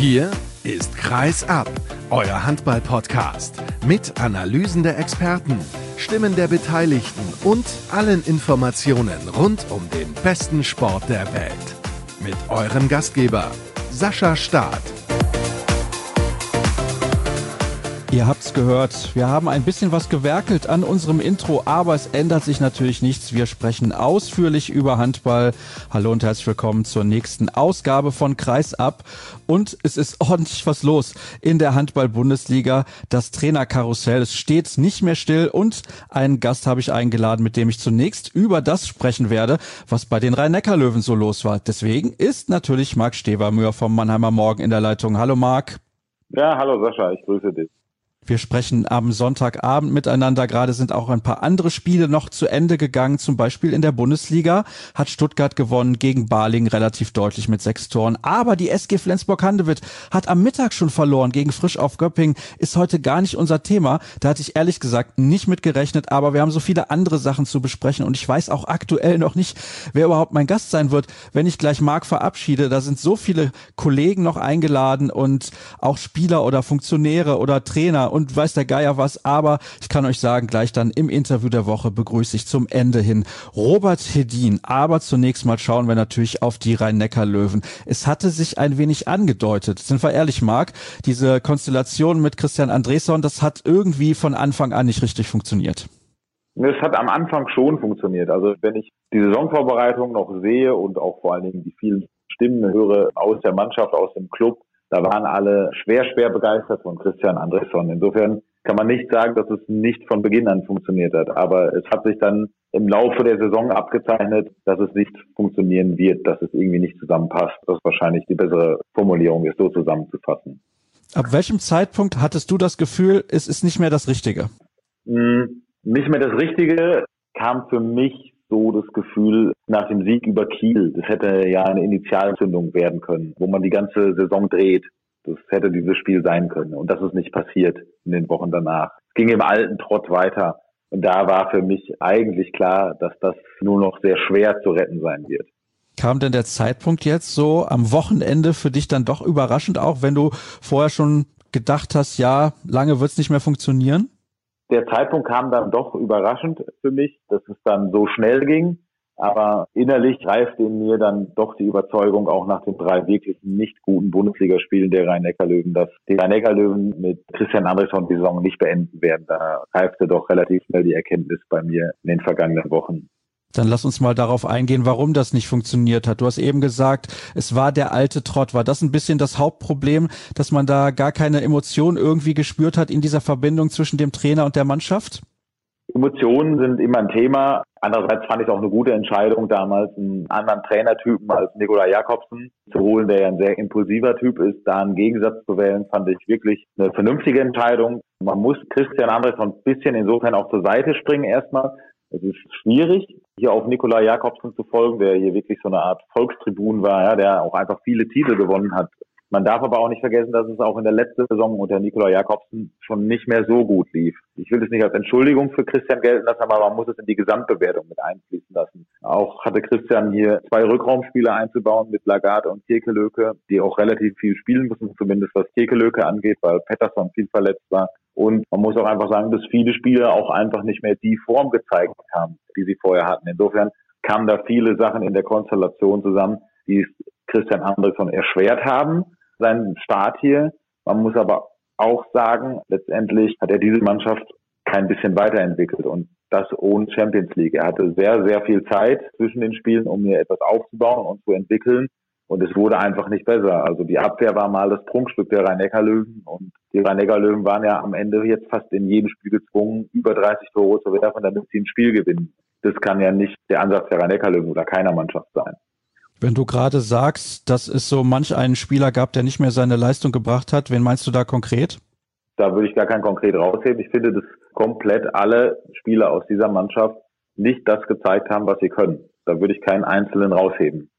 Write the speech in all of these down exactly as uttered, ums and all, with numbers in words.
Hier ist Kreis ab, euer Handball-Podcast mit Analysen der Experten, Stimmen der Beteiligten und allen Informationen rund um den besten Sport der Welt. Mit eurem Gastgeber Sascha Staat. Ihr habt's gehört, wir haben ein bisschen was gewerkelt an unserem Intro, aber es ändert sich natürlich nichts. Wir sprechen ausführlich über Handball. Hallo und herzlich willkommen zur nächsten Ausgabe von Kreis ab. Und es ist ordentlich was los in der Handball-Bundesliga. Das Trainerkarussell, es steht nicht mehr still und einen Gast habe ich eingeladen, mit dem ich zunächst über das sprechen werde, was bei den Rhein-Neckar-Löwen so los war. Deswegen ist natürlich Marc Stevermüher vom Mannheimer Morgen in der Leitung. Hallo Marc. Ja, hallo Sascha, ich grüße dich. Wir sprechen am Sonntagabend miteinander. Gerade sind auch ein paar andere Spiele noch zu Ende gegangen. Zum Beispiel in der Bundesliga hat Stuttgart gewonnen gegen Balingen relativ deutlich mit sechs Toren. Aber die S G Flensburg-Handewitt hat am Mittag schon verloren gegen Frisch auf Göppingen. Ist heute gar nicht unser Thema. Da hatte ich ehrlich gesagt nicht mit gerechnet. Aber wir haben so viele andere Sachen zu besprechen. Und ich weiß auch aktuell noch nicht, wer überhaupt mein Gast sein wird, wenn ich gleich Marc verabschiede. Da sind so viele Kollegen noch eingeladen und auch Spieler oder Funktionäre oder Trainer und weiß der Geier was, aber ich kann euch sagen, gleich dann im Interview der Woche begrüße ich zum Ende hin Robert Hedin. Aber zunächst mal schauen wir natürlich auf die Rhein-Neckar-Löwen. Es hatte sich ein wenig angedeutet, sind wir ehrlich, Marc, diese Konstellation mit Christian Andresson, das hat irgendwie von Anfang an nicht richtig funktioniert. Es hat am Anfang schon funktioniert. Also wenn ich die Saisonvorbereitung noch sehe und auch vor allen Dingen die vielen Stimmen höre aus der Mannschaft, aus dem Club, da waren alle schwer, schwer begeistert von Christian Andresson. Insofern kann man nicht sagen, dass es nicht von Beginn an funktioniert hat. Aber es hat sich dann im Laufe der Saison abgezeichnet, dass es nicht funktionieren wird, dass es irgendwie nicht zusammenpasst. Das ist wahrscheinlich die bessere Formulierung, es so zusammenzufassen. Ab welchem Zeitpunkt hattest du das Gefühl, es ist nicht mehr das Richtige? Hm, nicht mehr das Richtige kam für mich so das Gefühl nach dem Sieg über Kiel. Das hätte ja eine Initialzündung werden können, wo man die ganze Saison dreht. Das hätte dieses Spiel sein können. Und das ist nicht passiert in den Wochen danach. Es ging im alten Trott weiter. Und da war für mich eigentlich klar, dass das nur noch sehr schwer zu retten sein wird. Kam denn der Zeitpunkt jetzt so am Wochenende für dich dann doch überraschend, auch wenn du vorher schon gedacht hast, ja, lange wird es nicht mehr funktionieren? Der Zeitpunkt kam dann doch überraschend für mich, dass es dann so schnell ging. Aber innerlich reifte in mir dann doch die Überzeugung, auch nach den drei wirklich nicht guten Bundesligaspielen der Rhein-Neckar-Löwen, dass die Rhein-Neckar-Löwen mit Christian Andresson die Saison nicht beenden werden. Da reifte doch relativ schnell die Erkenntnis bei mir in den vergangenen Wochen. Dann lass uns mal darauf eingehen, warum das nicht funktioniert hat. Du hast eben gesagt, es war der alte Trott. War das ein bisschen das Hauptproblem, dass man da gar keine Emotion irgendwie gespürt hat in dieser Verbindung zwischen dem Trainer und der Mannschaft? Emotionen sind immer ein Thema. Andererseits fand ich es auch eine gute Entscheidung, damals einen anderen Trainertypen als Nikolai Jakobsen zu holen, der ja ein sehr impulsiver Typ ist. Da einen Gegensatz zu wählen, fand ich wirklich eine vernünftige Entscheidung. Man muss Christian Andresson ein bisschen insofern auch zur Seite springen erstmal. Es ist schwierig, hier auf Nikolai Jakobsen zu folgen, der hier wirklich so eine Art Volkstribun war, ja, der auch einfach viele Titel gewonnen hat. Man darf aber auch nicht vergessen, dass es auch in der letzten Saison unter Nikolai Jakobsen schon nicht mehr so gut lief. Ich will es nicht als Entschuldigung für Christian gelten lassen, aber man muss es in die Gesamtbewertung mit einfließen lassen. Auch hatte Christian hier zwei Rückraumspieler einzubauen mit Lagarde und Kirkelöke, die auch relativ viel spielen müssen, zumindest was Kirkelöke angeht, weil Pettersson viel verletzt war. Und man muss auch einfach sagen, dass viele Spieler auch einfach nicht mehr die Form gezeigt haben, die sie vorher hatten. Insofern kamen da viele Sachen in der Konstellation zusammen, die es Christian Andresson erschwert haben, seinen Start hier. Man muss aber auch sagen, letztendlich hat er diese Mannschaft kein bisschen weiterentwickelt und das ohne Champions League. Er hatte sehr, sehr viel Zeit zwischen den Spielen, um hier etwas aufzubauen und zu entwickeln. Und es wurde einfach nicht besser. Also die Abwehr war mal das Prunkstück der Rhein-Neckar-Löwen. Und die Rhein-Neckar-Löwen waren ja am Ende jetzt fast in jedem Spiel gezwungen, über dreißig Tore zu werfen, damit sie ein Spiel gewinnen. Das kann ja nicht der Ansatz der Rhein-Neckar-Löwen oder keiner Mannschaft sein. Wenn du gerade sagst, dass es so manch einen Spieler gab, der nicht mehr seine Leistung gebracht hat, wen meinst du da konkret? Da würde ich gar kein konkret rausheben. Ich finde, dass komplett alle Spieler aus dieser Mannschaft nicht das gezeigt haben, was sie können. Da würde ich keinen Einzelnen rausheben.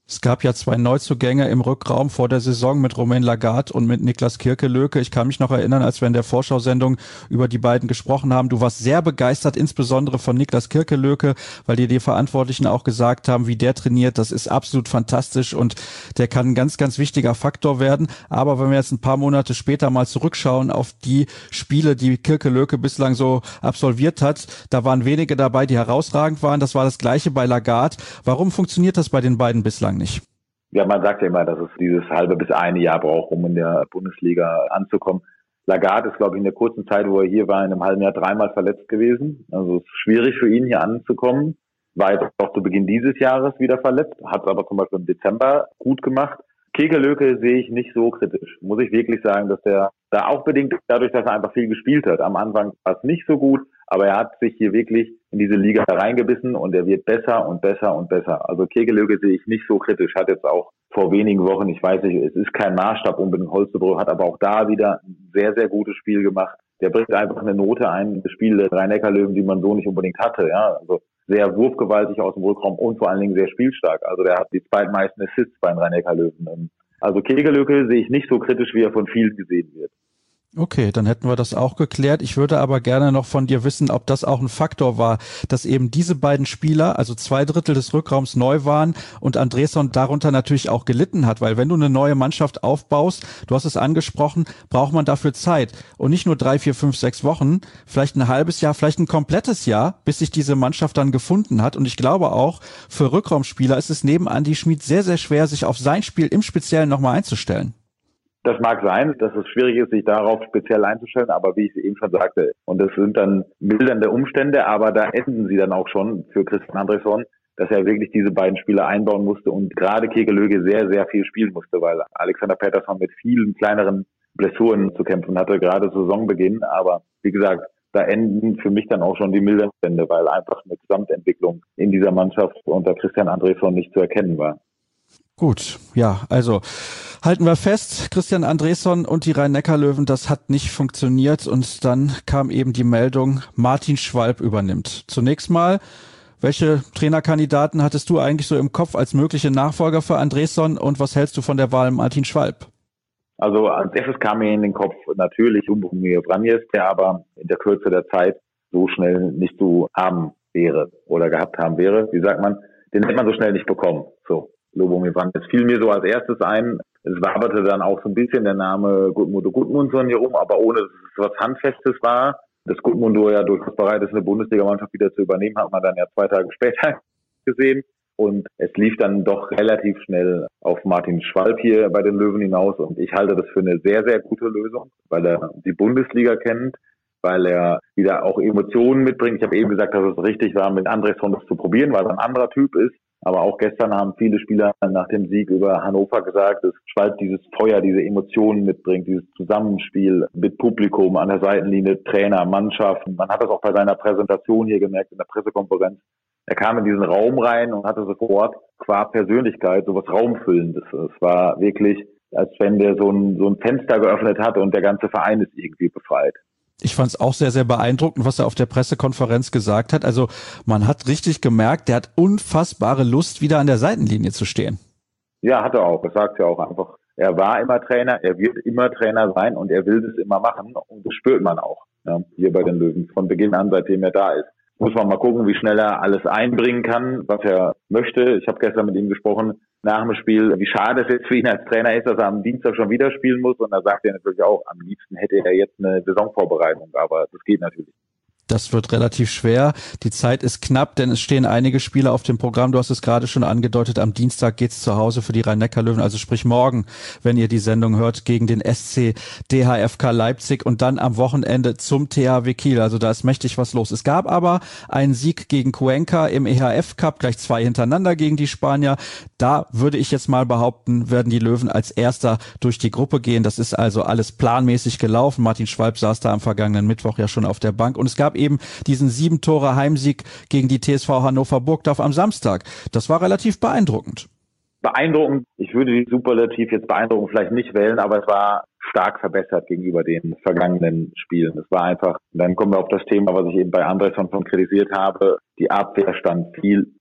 Es gab ja zwei Neuzugänge im Rückraum vor der Saison mit Romain Lagarde und mit Niklas Kirkelöke. Ich kann mich noch erinnern, als wir in der Vorschau-Sendung über die beiden gesprochen haben. Du warst sehr begeistert, insbesondere von Niklas Kirkelöke, weil dir die Verantwortlichen auch gesagt haben, wie der trainiert. Das ist absolut fantastisch und der kann ein ganz, ganz wichtiger Faktor werden. Aber wenn wir jetzt ein paar Monate später mal zurückschauen auf die Spiele, die Kirkelöke bislang so absolviert hat, da waren wenige dabei, die herausragend waren. Das war das Gleiche bei Lagarde. Warum funktioniert das bei den beiden bislang nicht? Ja, man sagt ja immer, dass es dieses halbe bis eine Jahr braucht, um in der Bundesliga anzukommen. Lagarde ist, glaube ich, in der kurzen Zeit, wo er hier war, in einem halben Jahr dreimal verletzt gewesen. Also es ist schwierig für ihn, hier anzukommen. War jetzt auch zu Beginn dieses Jahres wieder verletzt, hat es aber zum Beispiel im Dezember gut gemacht. Kirkelöke sehe ich nicht so kritisch. Muss ich wirklich sagen, dass der da auch bedingt dadurch, dass er einfach viel gespielt hat. Am Anfang war es nicht so gut, aber er hat sich hier wirklich in diese Liga reingebissen und er wird besser und besser und besser. Also Kirkelöke sehe ich nicht so kritisch. Hat jetzt auch vor wenigen Wochen, ich weiß nicht, es ist kein Maßstab unbedingt Holstebro, hat aber auch da wieder ein sehr, sehr gutes Spiel gemacht. Der bringt einfach eine Note ein, das Spiel der Rhein-Neckar-Löwen, die man so nicht unbedingt hatte. Ja, also sehr wurfgewaltig aus dem Rückraum und vor allen Dingen sehr spielstark. Also der hat die zweitmeisten Assists bei den Rhein-Neckar-Löwen. Also Kirkelöke sehe ich nicht so kritisch, wie er von vielen gesehen wird. Okay, dann hätten wir das auch geklärt. Ich würde aber gerne noch von dir wissen, ob das auch ein Faktor war, dass eben diese beiden Spieler, also zwei Drittel des Rückraums neu waren und Andrésson darunter natürlich auch gelitten hat, weil wenn du eine neue Mannschaft aufbaust, du hast es angesprochen, braucht man dafür Zeit und nicht nur drei, vier, fünf, sechs Wochen, vielleicht ein halbes Jahr, vielleicht ein komplettes Jahr, bis sich diese Mannschaft dann gefunden hat. Und ich glaube auch, für Rückraumspieler ist es neben Andi Schmid sehr, sehr schwer, sich auf sein Spiel im Speziellen nochmal einzustellen. Das mag sein, dass es schwierig ist, sich darauf speziell einzustellen, aber wie ich es eben schon sagte, und das sind dann mildernde Umstände, aber da enden sie dann auch schon für Christian Andrésson, dass er wirklich diese beiden Spieler einbauen musste und gerade Kirkelöke sehr, sehr viel spielen musste, weil Alexander Pettersson mit vielen kleineren Blessuren zu kämpfen hatte, gerade zu Saisonbeginn. Aber wie gesagt, da enden für mich dann auch schon die milden Umstände, weil einfach eine Gesamtentwicklung in dieser Mannschaft unter Christian Andrésson nicht zu erkennen war. Gut, ja, also halten wir fest, Christian Andrésson und die Rhein-Neckar-Löwen, das hat nicht funktioniert und dann kam eben die Meldung, Martin Schwalb übernimmt. Zunächst mal, welche Trainerkandidaten hattest du eigentlich so im Kopf als mögliche Nachfolger für Andrésson und was hältst du von der Wahl Martin Schwalb? Also als erstes kam mir in den Kopf natürlich Lubomir Vranjes, der aber in der Kürze der Zeit so schnell nicht zu haben wäre oder gehabt haben wäre. Wie sagt man, den hätte man so schnell nicht bekommen. So. Lubomir Vranjes fiel mir so als erstes ein. Es waberte dann auch so ein bisschen der Name Gudmundur Gudmundsson hier rum, aber ohne dass es was Handfestes war. Dass Gudmundur ja durchaus bereit ist, eine Bundesligamannschaft wieder zu übernehmen, hat man dann ja zwei Tage später gesehen. Und es lief dann doch relativ schnell auf Martin Schwalb hier bei den Löwen hinaus. Und ich halte das für eine sehr, sehr gute Lösung, weil er die Bundesliga kennt, weil er wieder auch Emotionen mitbringt. Ich habe eben gesagt, dass es richtig war, mit Andrésson das zu probieren, weil er ein anderer Typ ist. Aber auch gestern haben viele Spieler nach dem Sieg über Hannover gesagt, dass Schwalb dieses Feuer, diese Emotionen mitbringt, dieses Zusammenspiel mit Publikum an der Seitenlinie, Trainer, Mannschaft. Man hat das auch bei seiner Präsentation hier gemerkt, in der Pressekonferenz. Er kam in diesen Raum rein und hatte sofort qua Persönlichkeit sowas Raumfüllendes. Es war wirklich, als wenn der so ein, so ein Fenster geöffnet hat und der ganze Verein ist irgendwie befreit. Ich fand es auch sehr, sehr beeindruckend, was er auf der Pressekonferenz gesagt hat. Also man hat richtig gemerkt, der hat unfassbare Lust, wieder an der Seitenlinie zu stehen. Ja, hat er auch. Das sagt ja auch einfach. Er war immer Trainer, er wird immer Trainer sein und er will das immer machen. Und das spürt man auch, ja, hier bei den Löwen von Beginn an, seitdem er da ist. Muss man mal gucken, wie schnell er alles einbringen kann, was er möchte. Ich habe gestern mit ihm gesprochen nach dem Spiel, wie schade es jetzt für ihn als Trainer ist, dass er am Dienstag schon wieder spielen muss. Und da sagt er natürlich auch, am liebsten hätte er jetzt eine Saisonvorbereitung, aber das geht natürlich. Das wird relativ schwer. Die Zeit ist knapp, denn es stehen einige Spiele auf dem Programm. Du hast es gerade schon angedeutet. Am Dienstag geht's zu Hause für die Rhein-Neckar-Löwen, also sprich morgen, wenn ihr die Sendung hört, gegen den S C D H F K Leipzig und dann am Wochenende zum T H W Kiel. Also da ist mächtig was los. Es gab aber einen Sieg gegen Cuenca im E H F Cup, gleich zwei hintereinander gegen die Spanier. Da würde ich jetzt mal behaupten, werden die Löwen als Erster durch die Gruppe gehen. Das ist also alles planmäßig gelaufen. Martin Schwalb saß da am vergangenen Mittwoch ja schon auf der Bank und es gab eben diesen sieben Tore Heimsieg gegen die T S V Hannover Burgdorf am Samstag. Das war relativ beeindruckend. Beeindruckend, ich würde die Superlativ jetzt beeindruckend vielleicht nicht wählen, aber es war stark verbessert gegenüber den vergangenen Spielen. Es war einfach, dann kommen wir auf das Thema, was ich eben bei Andrésson schon kritisiert habe, die Abwehr stand viel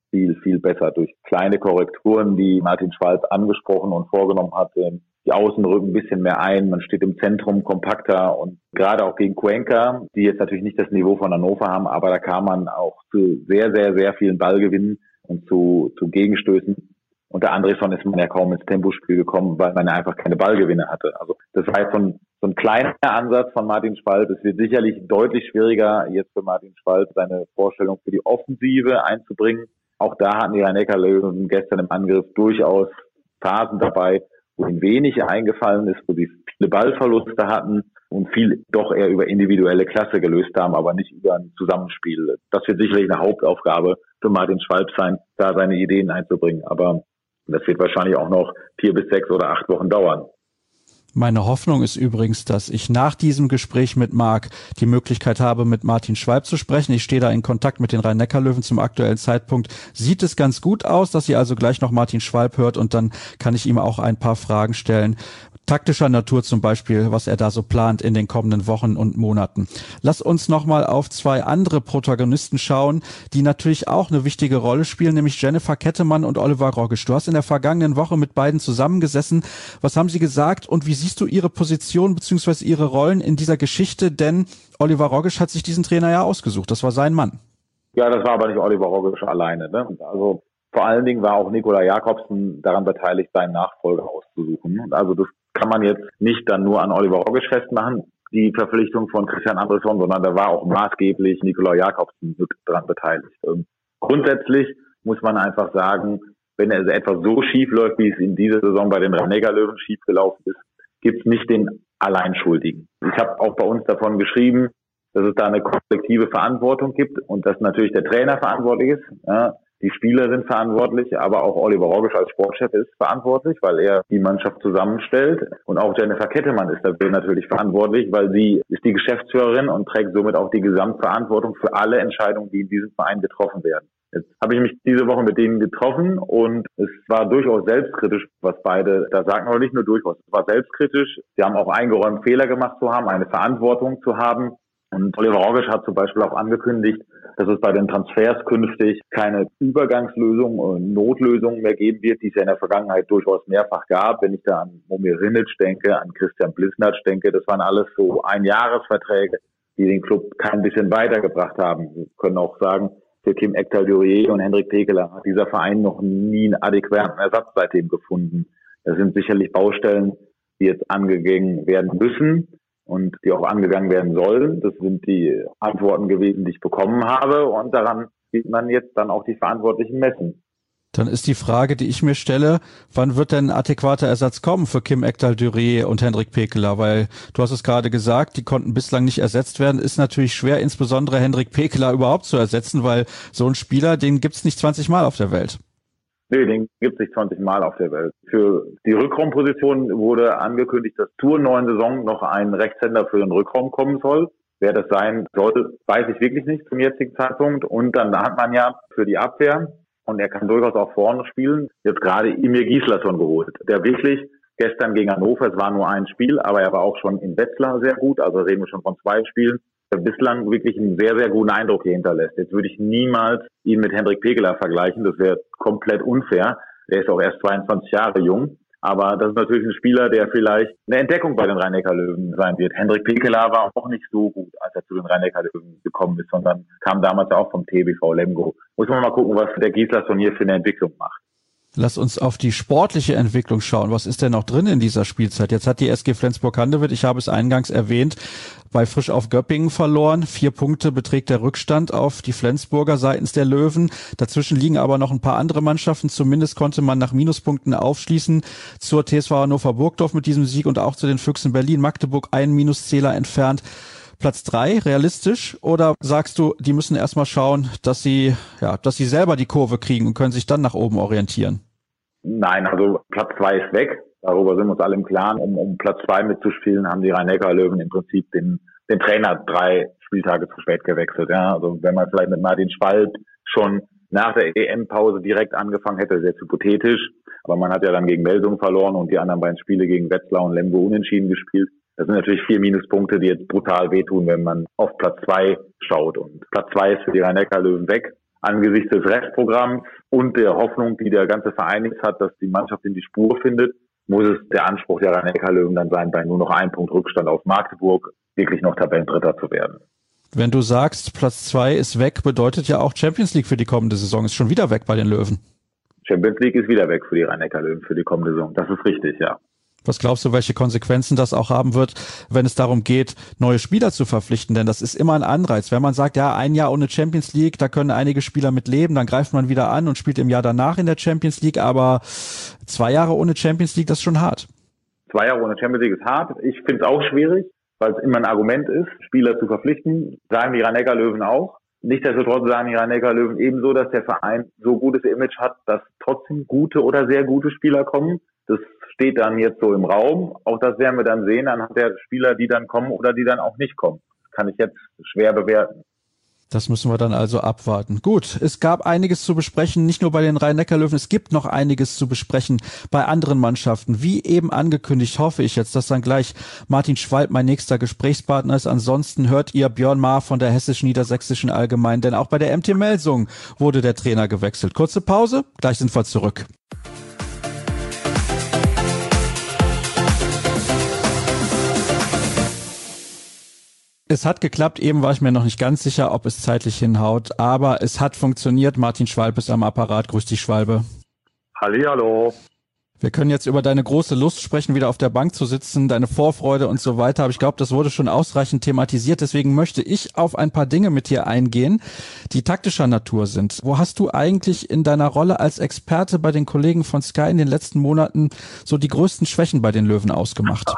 viel, viel besser durch kleine Korrekturen, die Martin Schwalb angesprochen und vorgenommen hat. Die Außen rücken ein bisschen mehr ein, man steht im Zentrum kompakter und gerade auch gegen Cuenca, die jetzt natürlich nicht das Niveau von Hannover haben, aber da kam man auch zu sehr, sehr, sehr vielen Ballgewinnen und zu, zu Gegenstößen. Unter Andrésson ist man ja kaum ins Tempospiel gekommen, weil man ja einfach keine Ballgewinne hatte. Also das war jetzt so ein, so ein kleiner Ansatz von Martin Schwalb. Es wird sicherlich deutlich schwieriger, jetzt für Martin Schwalb seine Vorstellung für die Offensive einzubringen. Auch da hatten die Rhein-Neckar-Löwen gestern im Angriff durchaus Phasen dabei, wo ihnen wenig eingefallen ist, wo sie viele Ballverluste hatten und viel doch eher über individuelle Klasse gelöst haben, aber nicht über ein Zusammenspiel. Das wird sicherlich eine Hauptaufgabe für Martin Schwalb sein, da seine Ideen einzubringen. Aber das wird wahrscheinlich auch noch vier bis sechs oder acht Wochen dauern. Meine Hoffnung ist übrigens, dass ich nach diesem Gespräch mit Marc die Möglichkeit habe, mit Martin Schwalb zu sprechen. Ich stehe da in Kontakt mit den Rhein-Neckar-Löwen. Zum aktuellen Zeitpunkt sieht es ganz gut aus, dass ihr also gleich noch Martin Schwalb hört und dann kann ich ihm auch ein paar Fragen stellen. Taktischer Natur zum Beispiel, was er da so plant in den kommenden Wochen und Monaten. Lass uns nochmal auf zwei andere Protagonisten schauen, die natürlich auch eine wichtige Rolle spielen, nämlich Jennifer Kettemann und Oliver Rogisch. Du hast in der vergangenen Woche mit beiden zusammengesessen. Was haben sie gesagt und wie siehst du ihre Position bzw. ihre Rollen in dieser Geschichte? Denn Oliver Rogisch hat sich diesen Trainer ja ausgesucht. Das war sein Mann. Ja, das war aber nicht Oliver Rogisch alleine, ne? Also vor allen Dingen war auch Nicolai Jakobsen daran beteiligt, seinen Nachfolger auszusuchen. Also das kann man jetzt nicht dann nur an Oliver Rogisch festmachen, die Verpflichtung von Christian Andrésson, sondern da war auch maßgeblich Nicolai Jakobsen daran beteiligt. Und grundsätzlich muss man einfach sagen, wenn es etwas so schief läuft, wie es in dieser Saison bei den Rhein-Neckar-Löwen schief gelaufen ist, gibt es nicht den Alleinschuldigen. Ich habe auch bei uns davon geschrieben, dass es da eine kollektive Verantwortung gibt und dass natürlich der Trainer verantwortlich ist. Ja, die Spieler sind verantwortlich, aber auch Oliver Rogisch als Sportchef ist verantwortlich, weil er die Mannschaft zusammenstellt. Und auch Jennifer Kettemann ist dafür natürlich verantwortlich, weil sie ist die Geschäftsführerin und trägt somit auch die Gesamtverantwortung für alle Entscheidungen, die in diesem Verein getroffen werden. Jetzt habe ich mich diese Woche mit denen getroffen und es war durchaus selbstkritisch, was beide da sagten, aber nicht nur durchaus. Es war selbstkritisch. Sie haben auch eingeräumt, Fehler gemacht zu haben, eine Verantwortung zu haben. Und Oliver Rogisch hat zum Beispiel auch angekündigt, dass es bei den Transfers künftig keine Übergangslösung und Notlösungen mehr geben wird, die es ja in der Vergangenheit durchaus mehrfach gab. Wenn ich da an Momir Rinic denke, an Christian Blisnatsch denke, das waren alles so Einjahresverträge, die den Club kein bisschen weitergebracht haben. Wir können auch sagen, für Kim Ekdal-Durier und Hendrik Pekeler hat dieser Verein noch nie einen adäquaten Ersatz seitdem gefunden. Das sind sicherlich Baustellen, die jetzt angegangen werden müssen und die auch angegangen werden sollen. Das sind die Antworten gewesen, die ich bekommen habe. Und daran sieht man jetzt dann auch die Verantwortlichen messen. Dann ist die Frage, die ich mir stelle, wann wird denn ein adäquater Ersatz kommen für Kim Ekdal-Durier und Hendrik Pekeler? Weil du hast es gerade gesagt, die konnten bislang nicht ersetzt werden. Ist natürlich schwer, insbesondere Hendrik Pekeler überhaupt zu ersetzen, weil so ein Spieler, den gibt's nicht zwanzig Mal auf der Welt. Nee, den gibt's nicht zwanzig Mal auf der Welt. Für die Rückraumposition wurde angekündigt, dass zur neuen Saison noch ein Rechtshänder für den Rückraum kommen soll. Wer das sein soll, weiß ich wirklich nicht zum jetzigen Zeitpunkt. Und dann hat man ja für die Abwehr, und er kann durchaus auch vorne spielen, jetzt gerade Emir Gislason geholt, der wirklich gestern gegen Hannover, es war nur ein Spiel, aber er war auch schon in Wetzlar sehr gut, also reden wir schon von zwei Spielen, der bislang wirklich einen sehr, sehr guten Eindruck hier hinterlässt. Jetzt würde ich niemals ihn mit Hendrik Pekeler vergleichen, das wäre komplett unfair. Er ist auch erst zweiundzwanzig Jahre jung, aber das ist natürlich ein Spieler, der vielleicht eine Entdeckung bei den Rhein-Neckar-Löwen sein wird. Hendrik Pekeler war auch nicht so gut, als er zu den Rhein-Neckar-Löwen gekommen ist, sondern kam damals auch vom T B V Lemgo. Muss man mal gucken, was der Gislason hier für eine Entwicklung macht. Lass uns auf die sportliche Entwicklung schauen. Was ist denn noch drin in dieser Spielzeit? Jetzt hat die S G Flensburg-Handewitt, ich habe es eingangs erwähnt, bei Frisch auf Göppingen verloren. Vier Punkte beträgt der Rückstand auf die Flensburger seitens der Löwen. Dazwischen liegen aber noch ein paar andere Mannschaften. Zumindest konnte man nach Minuspunkten aufschließen zur T S V Hannover Burgdorf mit diesem Sieg und auch zu den Füchsen Berlin. Magdeburg einen Minuszähler entfernt. Platz drei, realistisch? Oder sagst du, die müssen erstmal schauen, dass sie, ja, dass sie selber die Kurve kriegen und können sich dann nach oben orientieren? Nein, also Platz zwei ist weg. Darüber sind wir uns alle im Klaren. Um, um Platz zwei mitzuspielen, haben die Rhein-Neckar-Löwen im Prinzip den, den Trainer drei Spieltage zu spät gewechselt. Ja, also wenn man vielleicht mit Martin Schwalb schon nach der E M-Pause direkt angefangen hätte, ist jetzt hypothetisch. Aber man hat ja dann gegen Melsung verloren und die anderen beiden Spiele gegen Wetzlar und Lemgo unentschieden gespielt. Das sind natürlich vier Minuspunkte, die jetzt brutal wehtun, wenn man auf Platz zwei schaut. Und Platz zwei ist für die Rhein-Neckar-Löwen weg. angesichts des Restprogramms und der Hoffnung, die der ganze Verein jetzt hat, dass die Mannschaft in die Spur findet, muss es der Anspruch der Rhein-Neckar-Löwen dann sein, bei nur noch einem Punkt Rückstand auf Magdeburg wirklich noch Tabellendritter zu werden. Wenn du sagst, Platz zwei ist weg, bedeutet ja auch Champions League für die kommende Saison ist schon wieder weg bei den Löwen. Champions League ist wieder weg für die Rhein-Neckar-Löwen für die kommende Saison. Das ist richtig, ja. Was glaubst du, welche Konsequenzen das auch haben wird, wenn es darum geht, neue Spieler zu verpflichten? Denn das ist immer ein Anreiz. Wenn man sagt, ja, ein Jahr ohne Champions League, da können einige Spieler mit leben, dann greift man wieder an und spielt im Jahr danach in der Champions League. Aber zwei Jahre ohne Champions League, das ist schon hart. Zwei Jahre ohne Champions League ist hart. Ich finde es auch schwierig, weil es immer ein Argument ist, Spieler zu verpflichten. Sagen die Rhein-Neckar-Löwen auch. Nichtsdestotrotz sagen die Rhein-Neckar-Löwen ebenso, dass der Verein so gutes Image hat, dass trotzdem gute oder sehr gute Spieler kommen. Das steht dann jetzt so im Raum. Auch das werden wir dann sehen anhand der Spieler, die dann kommen oder die dann auch nicht kommen. Das kann ich jetzt schwer bewerten. Das müssen wir dann also abwarten. Gut, es gab einiges zu besprechen, nicht nur bei den Rhein-Neckar-Löwen, es gibt noch einiges zu besprechen bei anderen Mannschaften. Wie eben angekündigt, hoffe ich jetzt, dass dann gleich Martin Schwalb mein nächster Gesprächspartner ist. Ansonsten hört ihr Björn Maar von der Hessisch-Niedersächsischen Allgemeinen, denn auch bei der M T Melsungen wurde der Trainer gewechselt. Kurze Pause, gleich sind wir zurück. Es hat geklappt, eben war ich mir noch nicht ganz sicher, ob es zeitlich hinhaut, aber es hat funktioniert. Martin Schwalb ist am Apparat. Grüß dich, Schwalbe. Hallihallo. Wir können jetzt über deine große Lust sprechen, wieder auf der Bank zu sitzen, deine Vorfreude und so weiter. Aber ich glaube, das wurde schon ausreichend thematisiert. Deswegen möchte ich auf ein paar Dinge mit dir eingehen, die taktischer Natur sind. Wo hast du eigentlich in deiner Rolle als Experte bei den Kollegen von Sky in den letzten Monaten so die größten Schwächen bei den Löwen ausgemacht?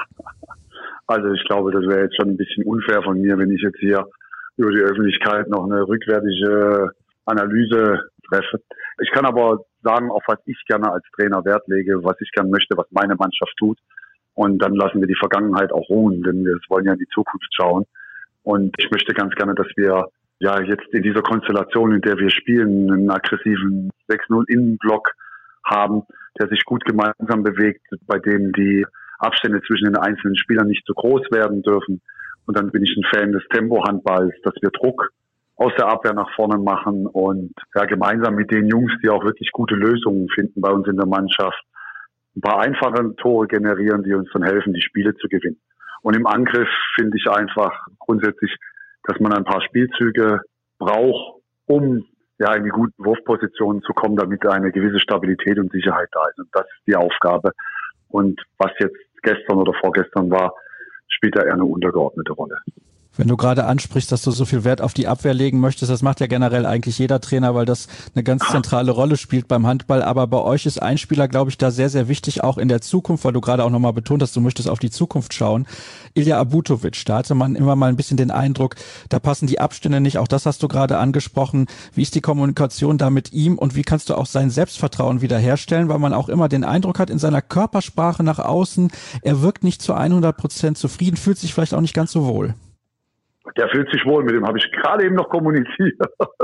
Also ich glaube, das wäre jetzt schon ein bisschen unfair von mir, wenn ich jetzt hier über die Öffentlichkeit noch eine rückwärtige Analyse treffe. Ich kann aber sagen, auf was ich gerne als Trainer Wert lege, was ich gerne möchte, was meine Mannschaft tut. Und dann lassen wir die Vergangenheit auch ruhen, denn wir wollen ja in die Zukunft schauen. Und ich möchte ganz gerne, dass wir ja jetzt in dieser Konstellation, in der wir spielen, einen aggressiven sechs null Innenblock haben, der sich gut gemeinsam bewegt, bei dem die Abstände zwischen den einzelnen Spielern nicht zu groß werden dürfen. Und dann bin ich ein Fan des Tempo-Handballs, dass wir Druck aus der Abwehr nach vorne machen und ja gemeinsam mit den Jungs, die auch wirklich gute Lösungen finden bei uns in der Mannschaft, ein paar einfache Tore generieren, die uns dann helfen, die Spiele zu gewinnen. Und im Angriff finde ich einfach grundsätzlich, dass man ein paar Spielzüge braucht, um ja in die guten Wurfpositionen zu kommen, damit eine gewisse Stabilität und Sicherheit da ist. Und das ist die Aufgabe. Und was jetzt gestern oder vorgestern war, spielt da eher eine untergeordnete Rolle. Wenn du gerade ansprichst, dass du so viel Wert auf die Abwehr legen möchtest, das macht ja generell eigentlich jeder Trainer, weil das eine ganz zentrale Rolle spielt beim Handball. Aber bei euch ist ein Spieler, glaube ich, da sehr, sehr wichtig, auch in der Zukunft, weil du gerade auch nochmal betont hast, du möchtest auf die Zukunft schauen. Ilja Abutovic, da hatte man immer mal ein bisschen den Eindruck, da passen die Abstände nicht. Auch das hast du gerade angesprochen. Wie ist die Kommunikation da mit ihm und wie kannst du auch sein Selbstvertrauen wiederherstellen, weil man auch immer den Eindruck hat, in seiner Körpersprache nach außen, er wirkt nicht zu hundert Prozent zufrieden, fühlt sich vielleicht auch nicht ganz so wohl. Der fühlt sich wohl, mit dem habe ich gerade eben noch kommuniziert.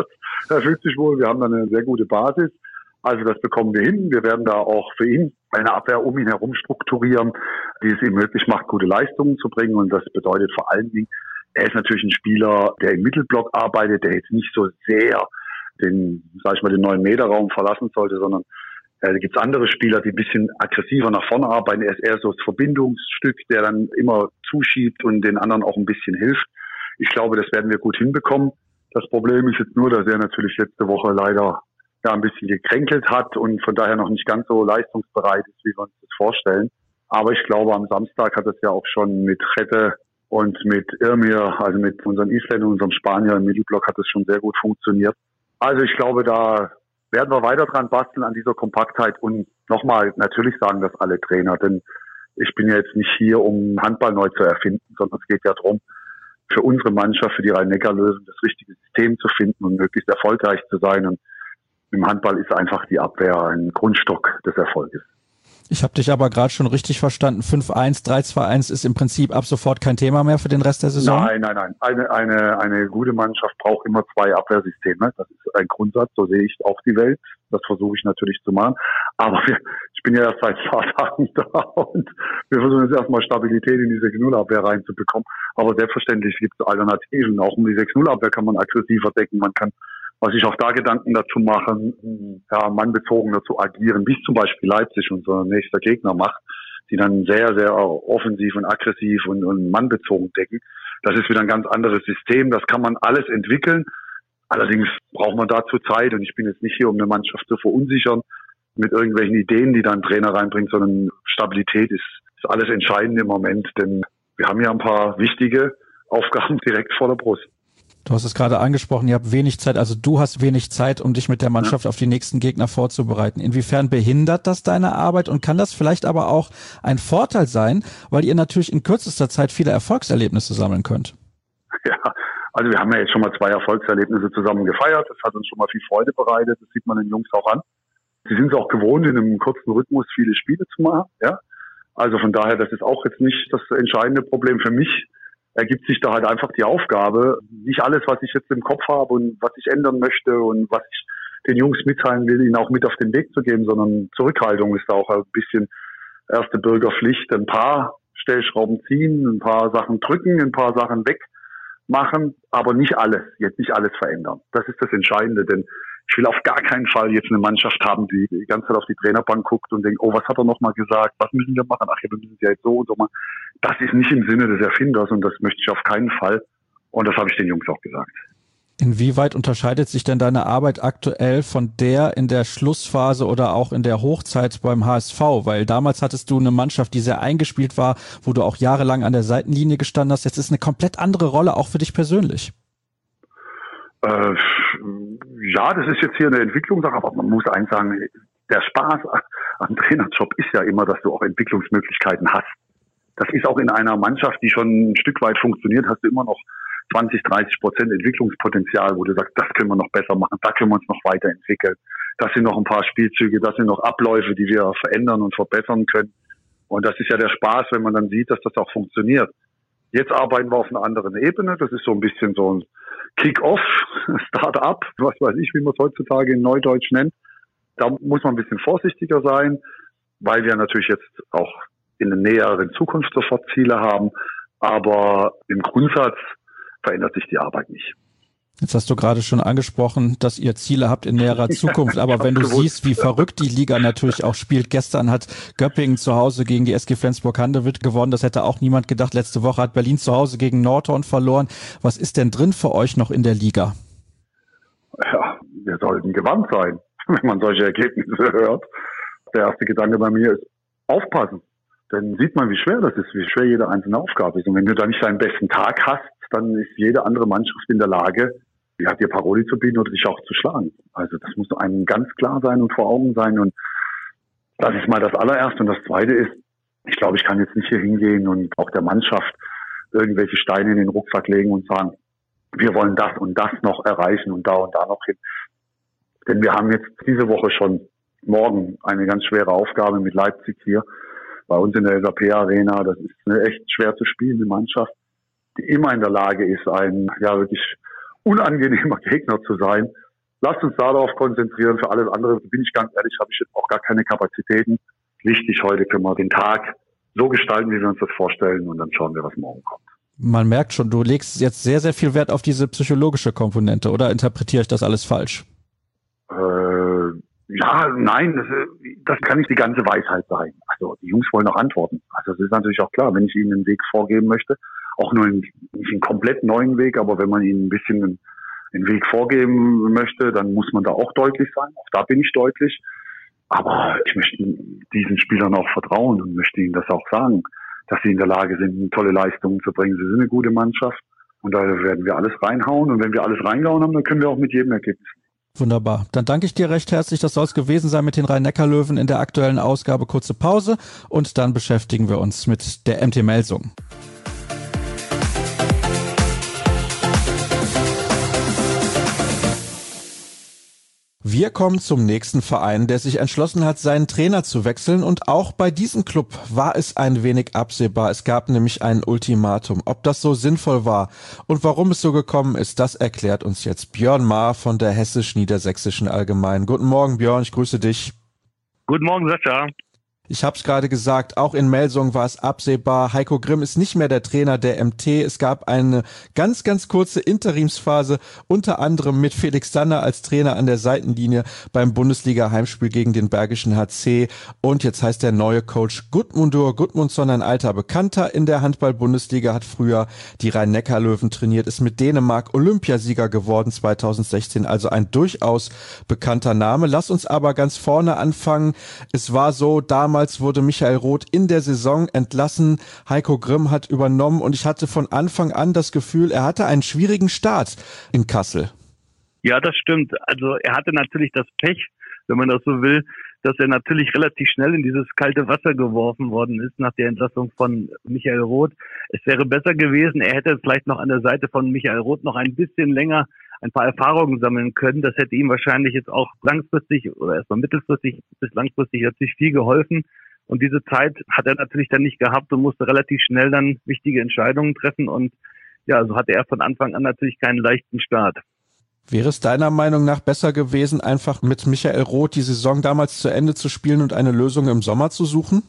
Er fühlt sich wohl, wir haben da eine sehr gute Basis. Also das bekommen wir hin. Wir werden da auch für ihn eine Abwehr um ihn herum strukturieren, die es ihm möglich macht, gute Leistungen zu bringen. Und das bedeutet vor allen Dingen, er ist natürlich ein Spieler, der im Mittelblock arbeitet, der jetzt nicht so sehr den, sag ich mal, den neuen Meterraum verlassen sollte, sondern äh, da gibt es andere Spieler, die ein bisschen aggressiver nach vorne arbeiten. Er ist eher so das Verbindungsstück, der dann immer zuschiebt und den anderen auch ein bisschen hilft. Ich glaube, das werden wir gut hinbekommen. Das Problem ist jetzt nur, dass er natürlich letzte Woche leider ja ein bisschen gekränkelt hat und von daher noch nicht ganz so leistungsbereit ist, wie wir uns das vorstellen. Aber ich glaube, am Samstag hat das ja auch schon mit Rette und mit Irmir, also mit unseren Isländern und unserem Spanier im Mittelblock hat das schon sehr gut funktioniert. Also ich glaube, da werden wir weiter dran basteln an dieser Kompaktheit und nochmal, natürlich sagen das alle Trainer, denn ich bin ja jetzt nicht hier, um Handball neu zu erfinden, sondern es geht ja darum, für unsere Mannschaft, für die Rhein-Neckar-Löwen, das richtige System zu finden und möglichst erfolgreich zu sein. Und im Handball ist einfach die Abwehr ein Grundstock des Erfolges. Ich habe dich aber gerade schon richtig verstanden. fünf eins, drei zwei eins ist im Prinzip ab sofort kein Thema mehr für den Rest der Saison? Nein, nein, nein. Eine, eine, eine gute Mannschaft braucht immer zwei Abwehrsysteme. Das ist ein Grundsatz, so sehe ich auch die Welt. Das versuche ich natürlich zu machen. Aber wir, ich bin ja erst seit ein paar Tagen da und wir versuchen jetzt erstmal Stabilität in die sechs null Abwehr reinzubekommen. Aber selbstverständlich gibt es Alternativen. Auch um die sechs null Abwehr kann man aggressiver decken. Man kann was sich auch da Gedanken dazu machen, ja, mannbezogener zu agieren, wie es zum Beispiel Leipzig, unser nächster Gegner, macht, die dann sehr, sehr offensiv und aggressiv und, und mannbezogen decken. Das ist wieder ein ganz anderes System. Das kann man alles entwickeln. Allerdings braucht man dazu Zeit. Und ich bin jetzt nicht hier, um eine Mannschaft zu verunsichern mit irgendwelchen Ideen, die dann ein Trainer reinbringt, sondern Stabilität ist, ist alles Entscheidende im Moment. Denn wir haben ja ein paar wichtige Aufgaben direkt vor der Brust. Du hast es gerade angesprochen, ihr habt wenig Zeit, also du hast wenig Zeit, um dich mit der Mannschaft ja. auf die nächsten Gegner vorzubereiten. Inwiefern behindert das deine Arbeit und kann das vielleicht aber auch ein Vorteil sein, weil ihr natürlich in kürzester Zeit viele Erfolgserlebnisse sammeln könnt? Ja, also wir haben ja jetzt schon mal zwei Erfolgserlebnisse zusammen gefeiert. Das hat uns schon mal viel Freude bereitet. Das sieht man den Jungs auch an. Sie sind es auch gewohnt, in einem kurzen Rhythmus viele Spiele zu machen. Ja, also von daher, das ist auch jetzt nicht das entscheidende Problem für mich. Ergibt sich da halt einfach die Aufgabe, nicht alles, was ich jetzt im Kopf habe und was ich ändern möchte und was ich den Jungs mitteilen will, ihnen auch mit auf den Weg zu geben, sondern Zurückhaltung ist da auch ein bisschen erste Bürgerpflicht. Ein paar Stellschrauben ziehen, ein paar Sachen drücken, ein paar Sachen wegmachen, aber nicht alles, jetzt nicht alles verändern. Das ist das Entscheidende, denn ich will auf gar keinen Fall jetzt eine Mannschaft haben, die die ganze Zeit auf die Trainerbank guckt und denkt, oh, was hat er nochmal gesagt, was müssen wir machen? Ach ja, wir müssen es ja jetzt so und so machen. Das ist nicht im Sinne des Erfinders und das möchte ich auf keinen Fall. Und das habe ich den Jungs auch gesagt. Inwieweit unterscheidet sich denn deine Arbeit aktuell von der in der Schlussphase oder auch in der Hochzeit beim H S V? Weil damals hattest du eine Mannschaft, die sehr eingespielt war, wo du auch jahrelang an der Seitenlinie gestanden hast. Jetzt ist eine komplett andere Rolle, auch für dich persönlich. Äh, ja, das ist jetzt hier eine Entwicklungssache, aber man muss eins sagen, der Spaß am Trainerjob ist ja immer, dass du auch Entwicklungsmöglichkeiten hast. Das ist auch in einer Mannschaft, die schon ein Stück weit funktioniert, hast du immer noch zwanzig, dreißig Prozent Entwicklungspotenzial, wo du sagst, das können wir noch besser machen, da können wir uns noch weiterentwickeln. Das sind noch ein paar Spielzüge, das sind noch Abläufe, die wir verändern und verbessern können. Und das ist ja der Spaß, wenn man dann sieht, dass das auch funktioniert. Jetzt arbeiten wir auf einer anderen Ebene. Das ist so ein bisschen so ein Kick-Off, Start-up, was weiß ich, wie man es heutzutage in Neudeutsch nennt. Da muss man ein bisschen vorsichtiger sein, weil wir natürlich jetzt auch in der näheren Zukunft sofort Ziele haben. Aber im Grundsatz verändert sich die Arbeit nicht. Jetzt hast du gerade schon angesprochen, dass ihr Ziele habt in näherer Zukunft. Aber wenn du siehst, wie verrückt die Liga natürlich auch spielt. Gestern hat Göppingen zu Hause gegen die S G Flensburg-Handewitt gewonnen. Das hätte auch niemand gedacht. Letzte Woche hat Berlin zu Hause gegen Nordhorn verloren. Was ist denn drin für euch noch in der Liga? Ja, wir sollten gewandt sein, wenn man solche Ergebnisse hört. Der erste Gedanke bei mir ist, aufpassen. Dann sieht man, wie schwer das ist, wie schwer jede einzelne Aufgabe ist. Und wenn du da nicht deinen besten Tag hast, dann ist jede andere Mannschaft in der Lage, ja, dir Paroli zu bieten oder dich auch zu schlagen. Also das muss einem ganz klar sein und vor Augen sein. Und das ist mal das allererste. Und das zweite ist, ich glaube, ich kann jetzt nicht hier hingehen und auch der Mannschaft irgendwelche Steine in den Rucksack legen und sagen, wir wollen das und das noch erreichen und da und da noch hin. Denn wir haben jetzt diese Woche schon morgen eine ganz schwere Aufgabe mit Leipzig hier bei uns in der S A P Arena. Das ist eine echt schwer zu spielende Mannschaft, die immer in der Lage ist, ein ja wirklich unangenehmer Gegner zu sein. Lasst uns darauf konzentrieren. Für alles andere, bin ich ganz ehrlich, habe ich jetzt auch gar keine Kapazitäten. Wichtig, heute können wir den Tag so gestalten, wie wir uns das vorstellen, und dann schauen wir, was morgen kommt. Man merkt schon, du legst jetzt sehr, sehr viel Wert auf diese psychologische Komponente, oder interpretiere ich das alles falsch? Äh, ja, nein, das, das kann nicht die ganze Weisheit sein. Also die Jungs wollen auch antworten. Also das ist natürlich auch klar, wenn ich ihnen einen Weg vorgeben möchte, auch nur einen, nicht einen komplett neuen Weg, aber wenn man ihnen ein bisschen einen, einen Weg vorgeben möchte, dann muss man da auch deutlich sein. Auch da bin ich deutlich. Aber ich möchte diesen Spielern auch vertrauen und möchte ihnen das auch sagen, dass sie in der Lage sind, tolle Leistungen zu bringen. Sie sind eine gute Mannschaft und da werden wir alles reinhauen. Und wenn wir alles reingehauen haben, dann können wir auch mit jedem Ergebnis. Wunderbar. Dann danke ich dir recht herzlich. Das soll es gewesen sein mit den Rhein-Neckar-Löwen in der aktuellen Ausgabe. Kurze Pause und dann beschäftigen wir uns mit der M T Melsung. Wir kommen zum nächsten Verein, der sich entschlossen hat, seinen Trainer zu wechseln, und auch bei diesem Club war es ein wenig absehbar. Es gab nämlich ein Ultimatum. Ob das so sinnvoll war und warum es so gekommen ist, das erklärt uns jetzt Björn Maar von der Hessisch-Niedersächsischen Allgemeinen. Guten Morgen, Björn, ich grüße dich. Guten Morgen, Sascha. Ich habe es gerade gesagt, auch in Melsung war es absehbar. Heiko Grimm ist nicht mehr der Trainer der M T. Es gab eine ganz, ganz kurze Interimsphase, unter anderem mit Felix Sander als Trainer an der Seitenlinie beim Bundesliga-Heimspiel gegen den Bergischen H C. Und jetzt heißt der neue Coach Gudmundur Gudmundsson, ein alter Bekannter in der Handball-Bundesliga, hat früher die Rhein-Neckar-Löwen trainiert, ist mit Dänemark Olympiasieger geworden zweitausendsechzehn, also ein durchaus bekannter Name. Lass uns aber ganz vorne anfangen. Es war so, damals Damals wurde Michael Roth in der Saison entlassen, Heiko Grimm hat übernommen und ich hatte von Anfang an das Gefühl, er hatte einen schwierigen Start in Kassel. Ja, das stimmt. Also er hatte natürlich das Pech, wenn man das so will, dass er natürlich relativ schnell in dieses kalte Wasser geworfen worden ist nach der Entlassung von Michael Roth. Es wäre besser gewesen, er hätte vielleicht noch an der Seite von Michael Roth noch ein bisschen länger ein paar Erfahrungen sammeln können. Das hätte ihm wahrscheinlich jetzt auch langfristig oder erstmal mittelfristig bis langfristig natürlich viel geholfen. Und diese Zeit hat er natürlich dann nicht gehabt und musste relativ schnell dann wichtige Entscheidungen treffen. Und ja, so hatte er von Anfang an natürlich keinen leichten Start. Wäre es deiner Meinung nach besser gewesen, einfach mit Michael Roth die Saison damals zu Ende zu spielen und eine Lösung im Sommer zu suchen?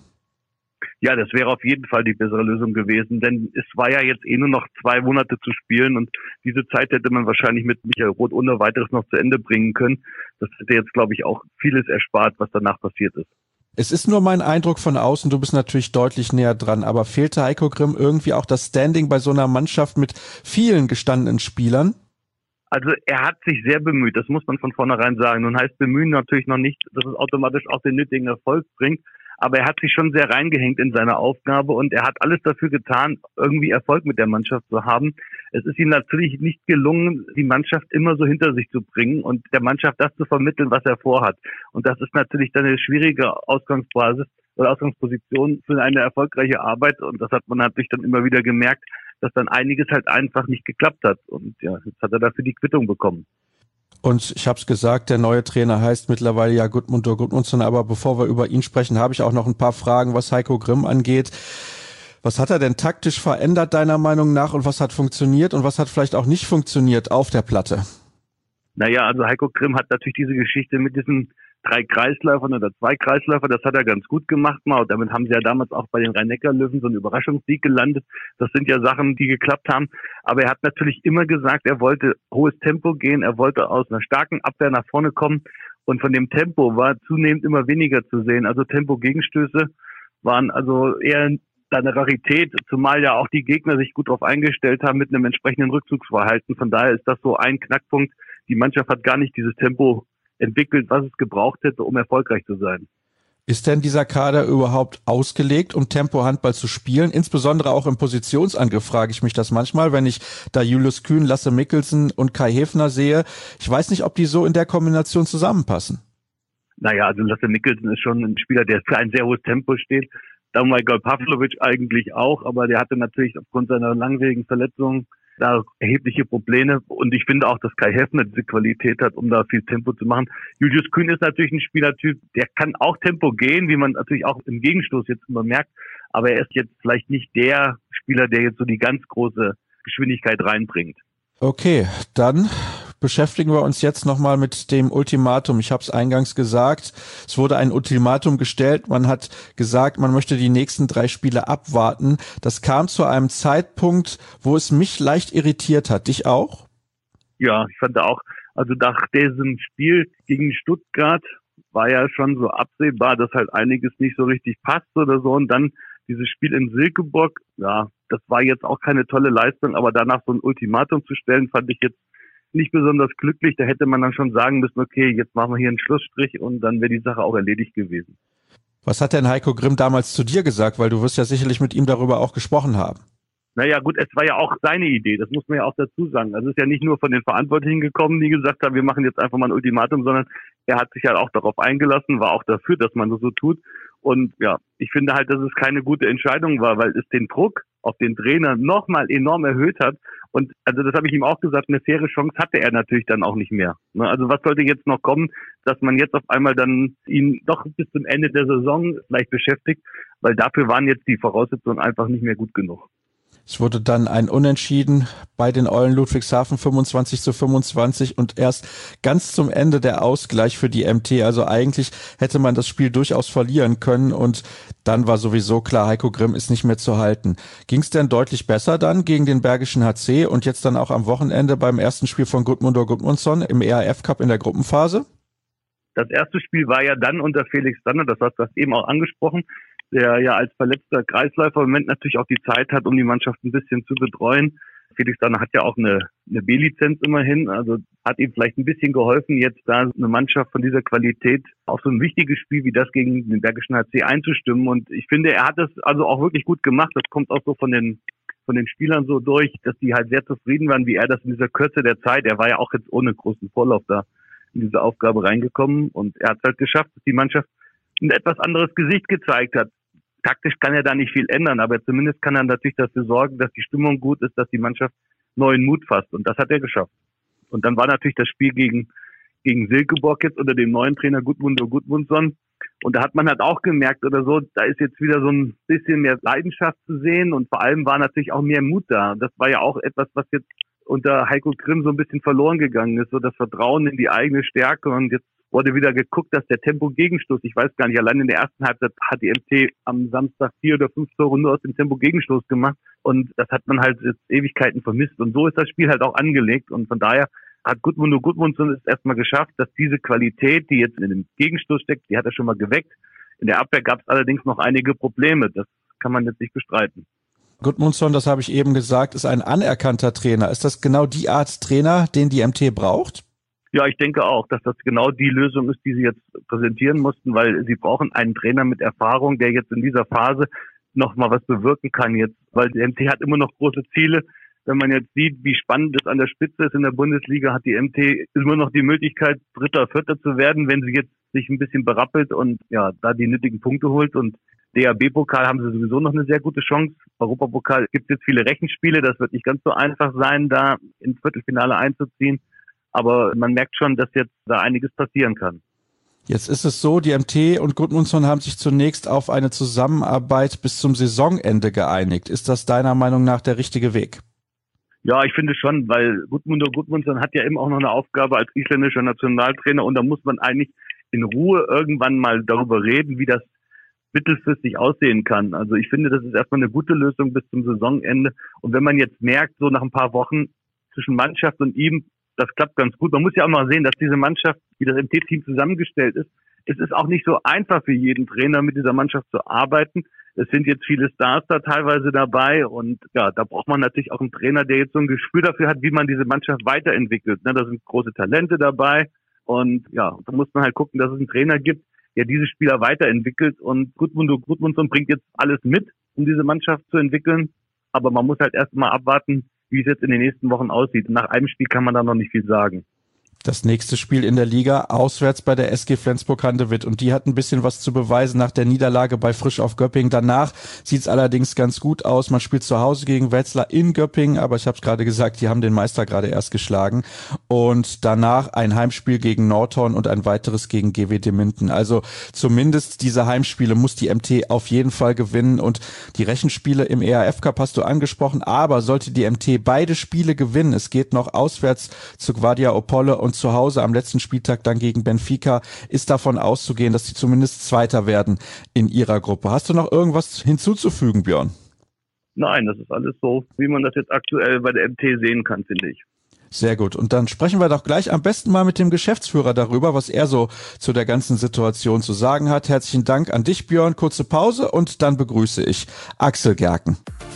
Ja, das wäre auf jeden Fall die bessere Lösung gewesen, denn es war ja jetzt eh nur noch zwei Monate zu spielen und diese Zeit hätte man wahrscheinlich mit Michael Roth ohne weiteres noch zu Ende bringen können. Das hätte jetzt, glaube ich, auch vieles erspart, was danach passiert ist. Es ist nur mein Eindruck von außen, du bist natürlich deutlich näher dran, aber fehlte Heiko Grimm irgendwie auch das Standing bei so einer Mannschaft mit vielen gestandenen Spielern? Also er hat sich sehr bemüht, das muss man von vornherein sagen. Nun heißt bemühen natürlich noch nicht, dass es automatisch auch den nötigen Erfolg bringt. Aber er hat sich schon sehr reingehängt in seine Aufgabe und er hat alles dafür getan, irgendwie Erfolg mit der Mannschaft zu haben. Es ist ihm natürlich nicht gelungen, die Mannschaft immer so hinter sich zu bringen und der Mannschaft das zu vermitteln, was er vorhat. Und das ist natürlich dann eine schwierige Ausgangsbasis oder Ausgangsposition für eine erfolgreiche Arbeit. Und das hat man natürlich dann immer wieder gemerkt, dass dann einiges halt einfach nicht geklappt hat. Und ja, jetzt hat er dafür die Quittung bekommen. Und ich habe es gesagt, der neue Trainer heißt mittlerweile ja Gudmundur Gudmundsson, aber bevor wir über ihn sprechen, habe ich auch noch ein paar Fragen, was Heiko Grimm angeht. Was hat er denn taktisch verändert, deiner Meinung nach, und was hat funktioniert und was hat vielleicht auch nicht funktioniert auf der Platte? Naja, also Heiko Grimm hat natürlich diese Geschichte mit diesen drei Kreisläufern oder zwei Kreisläufer, das hat er ganz gut gemacht mal. Und damit haben sie ja damals auch bei den Rhein-Neckar-Löwen so einen Überraschungssieg gelandet. Das sind ja Sachen, die geklappt haben. Aber er hat natürlich immer gesagt, er wollte hohes Tempo gehen, er wollte aus einer starken Abwehr nach vorne kommen. Und von dem Tempo war zunehmend immer weniger zu sehen. Also Tempo-Gegenstöße waren also eher eine Rarität, zumal ja auch die Gegner sich gut darauf eingestellt haben mit einem entsprechenden Rückzugsverhalten. Von daher ist das so ein Knackpunkt. Die Mannschaft hat gar nicht dieses Tempo entwickelt, was es gebraucht hätte, um erfolgreich zu sein. Ist denn dieser Kader überhaupt ausgelegt, um Tempo-Handball zu spielen? Insbesondere auch im Positionsangriff frage ich mich das manchmal, wenn ich da Julius Kühn, Lasse Mikkelsen und Kai Häfner sehe. Ich weiß nicht, ob die so in der Kombination zusammenpassen. Naja, also Lasse Mikkelsen ist schon ein Spieler, der für ein sehr hohes Tempo steht. Damir Pavlovic eigentlich auch, aber der hatte natürlich aufgrund seiner langwierigen Verletzung da erhebliche Probleme. Und ich finde auch, dass Kai Häfner diese Qualität hat, um da viel Tempo zu machen. Julius Kühn ist natürlich ein Spielertyp, der kann auch Tempo gehen, wie man natürlich auch im Gegenstoß jetzt immer merkt. Aber er ist jetzt vielleicht nicht der Spieler, der jetzt so die ganz große Geschwindigkeit reinbringt. Okay, dann beschäftigen wir uns jetzt nochmal mit dem Ultimatum. Ich habe es eingangs gesagt, es wurde ein Ultimatum gestellt. Man hat gesagt, man möchte die nächsten drei Spiele abwarten. Das kam zu einem Zeitpunkt, wo es mich leicht irritiert hat. Dich auch? Ja, ich fand auch, also nach diesem Spiel gegen Stuttgart war ja schon so absehbar, dass halt einiges nicht so richtig passt oder so. Und dann dieses Spiel in Silkeborg, ja, das war jetzt auch keine tolle Leistung, aber danach so ein Ultimatum zu stellen, fand ich jetzt nicht besonders glücklich. Da hätte man dann schon sagen müssen, okay, jetzt machen wir hier einen Schlussstrich und dann wäre die Sache auch erledigt gewesen. Was hat denn Heiko Grimm damals zu dir gesagt? Weil du wirst ja sicherlich mit ihm darüber auch gesprochen haben. Naja gut, es war ja auch seine Idee, das muss man ja auch dazu sagen. Also es ist ja nicht nur von den Verantwortlichen gekommen, die gesagt haben, wir machen jetzt einfach mal ein Ultimatum, sondern er hat sich halt auch darauf eingelassen, war auch dafür, dass man das so tut. Und ja, ich finde halt, dass es keine gute Entscheidung war, weil es den Druck auf den Trainer nochmal enorm erhöht hat. Und also das habe ich ihm auch gesagt, eine faire Chance hatte er natürlich dann auch nicht mehr. Also was sollte jetzt noch kommen, dass man jetzt auf einmal dann ihn doch bis zum Ende der Saison vielleicht beschäftigt, weil dafür waren jetzt die Voraussetzungen einfach nicht mehr gut genug. Es wurde dann ein Unentschieden bei den Eulen Ludwigshafen, fünfundzwanzig zu fünfundzwanzig, und erst ganz zum Ende der Ausgleich für die M T. Also eigentlich hätte man das Spiel durchaus verlieren können, und dann war sowieso klar, Heiko Grimm ist nicht mehr zu halten. Ging es denn deutlich besser dann gegen den Bergischen H C und jetzt dann auch am Wochenende beim ersten Spiel von Gudmundur Gudmundsson im E R F Cup in der Gruppenphase? Das erste Spiel war ja dann unter Felix Sander, das hast du eben auch angesprochen, der ja als verletzter Kreisläufer im Moment natürlich auch die Zeit hat, um die Mannschaft ein bisschen zu betreuen. Felix Sander hat ja auch eine, eine B-Lizenz immerhin, also hat ihm vielleicht ein bisschen geholfen, jetzt da eine Mannschaft von dieser Qualität auf so ein wichtiges Spiel wie das gegen den Bergischen H C einzustimmen. Und ich finde, er hat das also auch wirklich gut gemacht. Das kommt auch so von den von den Spielern so durch, dass die halt sehr zufrieden waren, wie er das in dieser Kürze der Zeit, er war ja auch jetzt ohne großen Vorlauf da in diese Aufgabe reingekommen, und er hat es halt geschafft, dass die Mannschaft ein etwas anderes Gesicht gezeigt hat. Taktisch kann er da nicht viel ändern, aber zumindest kann er natürlich dafür sorgen, dass die Stimmung gut ist, dass die Mannschaft neuen Mut fasst, und das hat er geschafft. Und dann war natürlich das Spiel gegen gegen Silkeborg jetzt unter dem neuen Trainer Gudmundur Gudmundsson, und da hat man halt auch gemerkt oder so, da ist jetzt wieder so ein bisschen mehr Leidenschaft zu sehen, und vor allem war natürlich auch mehr Mut da. Das war ja auch etwas, was jetzt unter Heiko Grimm so ein bisschen verloren gegangen ist, so das Vertrauen in die eigene Stärke, und jetzt wurde wieder geguckt, dass der Tempo-Gegenstoß, ich weiß gar nicht, allein in der ersten Halbzeit hat die M T am Samstag vier oder fünf Tore nur aus dem Tempo-Gegenstoß gemacht, und das hat man halt jetzt Ewigkeiten vermisst, und so ist das Spiel halt auch angelegt, und von daher hat Gudmundur Gudmundsson es erstmal geschafft, dass diese Qualität, die jetzt in dem Gegenstoß steckt, die hat er schon mal geweckt. In der Abwehr gab es allerdings noch einige Probleme, das kann man jetzt nicht bestreiten. Gudmundsson, das habe ich eben gesagt, ist ein anerkannter Trainer. Ist das genau die Art Trainer, den die M T braucht? Ja, ich denke auch, dass das genau die Lösung ist, die sie jetzt präsentieren mussten, weil sie brauchen einen Trainer mit Erfahrung, der jetzt in dieser Phase noch mal was bewirken kann jetzt, weil die M T hat immer noch große Ziele. Wenn man jetzt sieht, wie spannend es an der Spitze ist in der Bundesliga, hat die M T immer noch die Möglichkeit, Dritter, Vierter zu werden, wenn sie jetzt sich ein bisschen berappelt und ja, da die nötigen Punkte holt. Und D A B-Pokal haben sie sowieso noch eine sehr gute Chance. Europapokal gibt es jetzt viele Rechenspiele, das wird nicht ganz so einfach sein, da ins Viertelfinale einzuziehen. Aber man merkt schon, dass jetzt da einiges passieren kann. Jetzt ist es so, die M T und Gudmundsson haben sich zunächst auf eine Zusammenarbeit bis zum Saisonende geeinigt. Ist das deiner Meinung nach der richtige Weg? Ja, ich finde schon, weil Gudmundur Gudmundsson hat ja eben auch noch eine Aufgabe als isländischer Nationaltrainer, und da muss man eigentlich in Ruhe irgendwann mal darüber reden, wie das mittelfristig aussehen kann. Also ich finde, das ist erstmal eine gute Lösung bis zum Saisonende, und wenn man jetzt merkt, so nach ein paar Wochen zwischen Mannschaft und ihm, das klappt ganz gut. Man muss ja auch mal sehen, dass diese Mannschaft, wie das M T-Team zusammengestellt ist, es ist auch nicht so einfach für jeden Trainer, mit dieser Mannschaft zu arbeiten. Es sind jetzt viele Stars da teilweise dabei, und ja, da braucht man natürlich auch einen Trainer, der jetzt so ein Gespür dafür hat, wie man diese Mannschaft weiterentwickelt. Da sind große Talente dabei, und ja, da muss man halt gucken, dass es einen Trainer gibt, der diese Spieler weiterentwickelt, und Gudmundur Gudmundsson bringt jetzt alles mit, um diese Mannschaft zu entwickeln, aber man muss halt erst mal abwarten, wie es jetzt in den nächsten Wochen aussieht. Nach einem Spiel kann man da noch nicht viel sagen. Das nächste Spiel in der Liga auswärts bei der S G Flensburg-Handewitt, und die hat ein bisschen was zu beweisen nach der Niederlage bei Frisch auf Göppingen. Danach sieht es allerdings ganz gut aus. Man spielt zu Hause gegen Wetzlar in Göppingen, aber ich habe es gerade gesagt, die haben den Meister gerade erst geschlagen, und danach ein Heimspiel gegen Nordhorn und ein weiteres gegen G W Demünten. Also zumindest diese Heimspiele muss die M T auf jeden Fall gewinnen, und die Rechenspiele im E R F Cup hast du angesprochen, aber sollte die M T beide Spiele gewinnen, es geht noch auswärts zu Gvardia Opole und zu Hause am letzten Spieltag dann gegen Benfica, ist davon auszugehen, dass sie zumindest Zweiter werden in ihrer Gruppe. Hast du noch irgendwas hinzuzufügen, Björn? Nein, das ist alles so, wie man das jetzt aktuell bei der M T sehen kann, finde ich. Sehr gut. Und dann sprechen wir doch gleich am besten mal mit dem Geschäftsführer darüber, was er so zu der ganzen Situation zu sagen hat. Herzlichen Dank an dich, Björn. Kurze Pause, und dann begrüße ich Axel Gerken.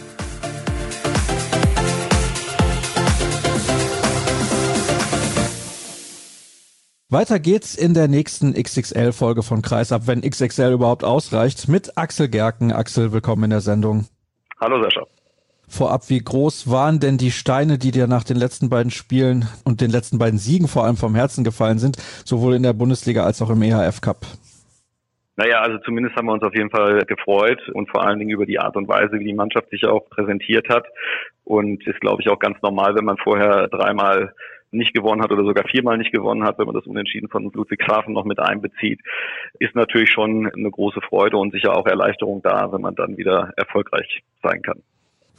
Weiter geht's in der nächsten X X L-Folge von Kreisab, wenn X X L überhaupt ausreicht, mit Axel Gerken. Axel, willkommen in der Sendung. Hallo Sascha. Vorab, wie groß waren denn die Steine, die dir nach den letzten beiden Spielen und den letzten beiden Siegen vor allem vom Herzen gefallen sind, sowohl in der Bundesliga als auch im E H F Cup? Naja, also zumindest haben wir uns auf jeden Fall gefreut, und vor allen Dingen über die Art und Weise, wie die Mannschaft sich auch präsentiert hat. Und ist, glaube ich, auch ganz normal, wenn man vorher dreimal nicht gewonnen hat oder sogar viermal nicht gewonnen hat, wenn man das Unentschieden von Ludwigshafen noch mit einbezieht, ist natürlich schon eine große Freude und sicher auch Erleichterung da, wenn man dann wieder erfolgreich sein kann.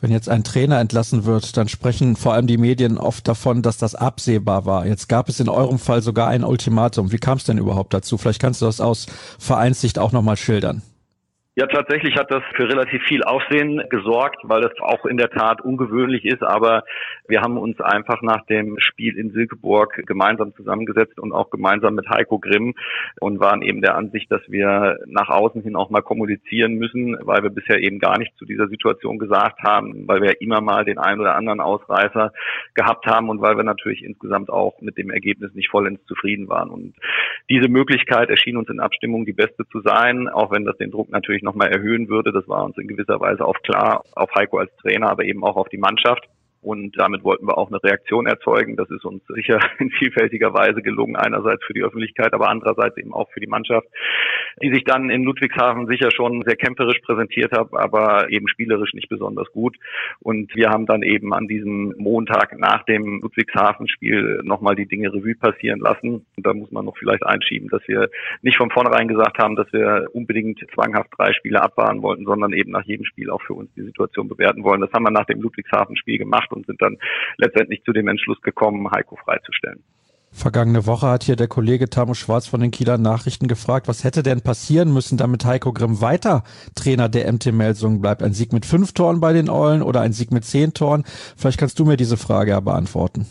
Wenn jetzt ein Trainer entlassen wird, dann sprechen vor allem die Medien oft davon, dass das absehbar war. Jetzt gab es in eurem Fall sogar ein Ultimatum. Wie kam es denn überhaupt dazu? Vielleicht kannst du das aus Vereinssicht auch nochmal schildern. Ja, tatsächlich hat das für relativ viel Aufsehen gesorgt, weil das auch in der Tat ungewöhnlich ist. Aber wir haben uns einfach nach dem Spiel in Silkeborg gemeinsam zusammengesetzt und auch gemeinsam mit Heiko Grimm und waren eben der Ansicht, dass wir nach außen hin auch mal kommunizieren müssen, weil wir bisher eben gar nichts zu dieser Situation gesagt haben, weil wir immer mal den einen oder anderen Ausreißer gehabt haben und weil wir natürlich insgesamt auch mit dem Ergebnis nicht vollends zufrieden waren. Und diese Möglichkeit erschien uns in Abstimmung die beste zu sein, auch wenn das den Druck natürlich nochmal erhöhen würde. Das war uns in gewisser Weise auch klar, auf Heiko als Trainer, aber eben auch auf die Mannschaft. Und damit wollten wir auch eine Reaktion erzeugen. Das ist uns sicher in vielfältiger Weise gelungen, einerseits für die Öffentlichkeit, aber andererseits eben auch für die Mannschaft, die sich dann in Ludwigshafen sicher schon sehr kämpferisch präsentiert hat, aber eben spielerisch nicht besonders gut. Und wir haben dann eben an diesem Montag nach dem Ludwigshafen-Spiel nochmal die Dinge Revue passieren lassen. Und da muss man noch vielleicht einschieben, dass wir nicht von vornherein gesagt haben, dass wir unbedingt zwanghaft drei Spiele abwarten wollten, sondern eben nach jedem Spiel auch für uns die Situation bewerten wollen. Das haben wir nach dem Ludwigshafen-Spiel gemacht und sind dann letztendlich zu dem Entschluss gekommen, Heiko freizustellen. Vergangene Woche hat hier der Kollege Tamo Schwarz von den Kieler Nachrichten gefragt, was hätte denn passieren müssen, damit Heiko Grimm weiter Trainer der M T Melsungen bleibt? Ein Sieg mit fünf Toren bei den Eulen oder ein Sieg mit zehn Toren? Vielleicht kannst du mir diese Frage ja beantworten.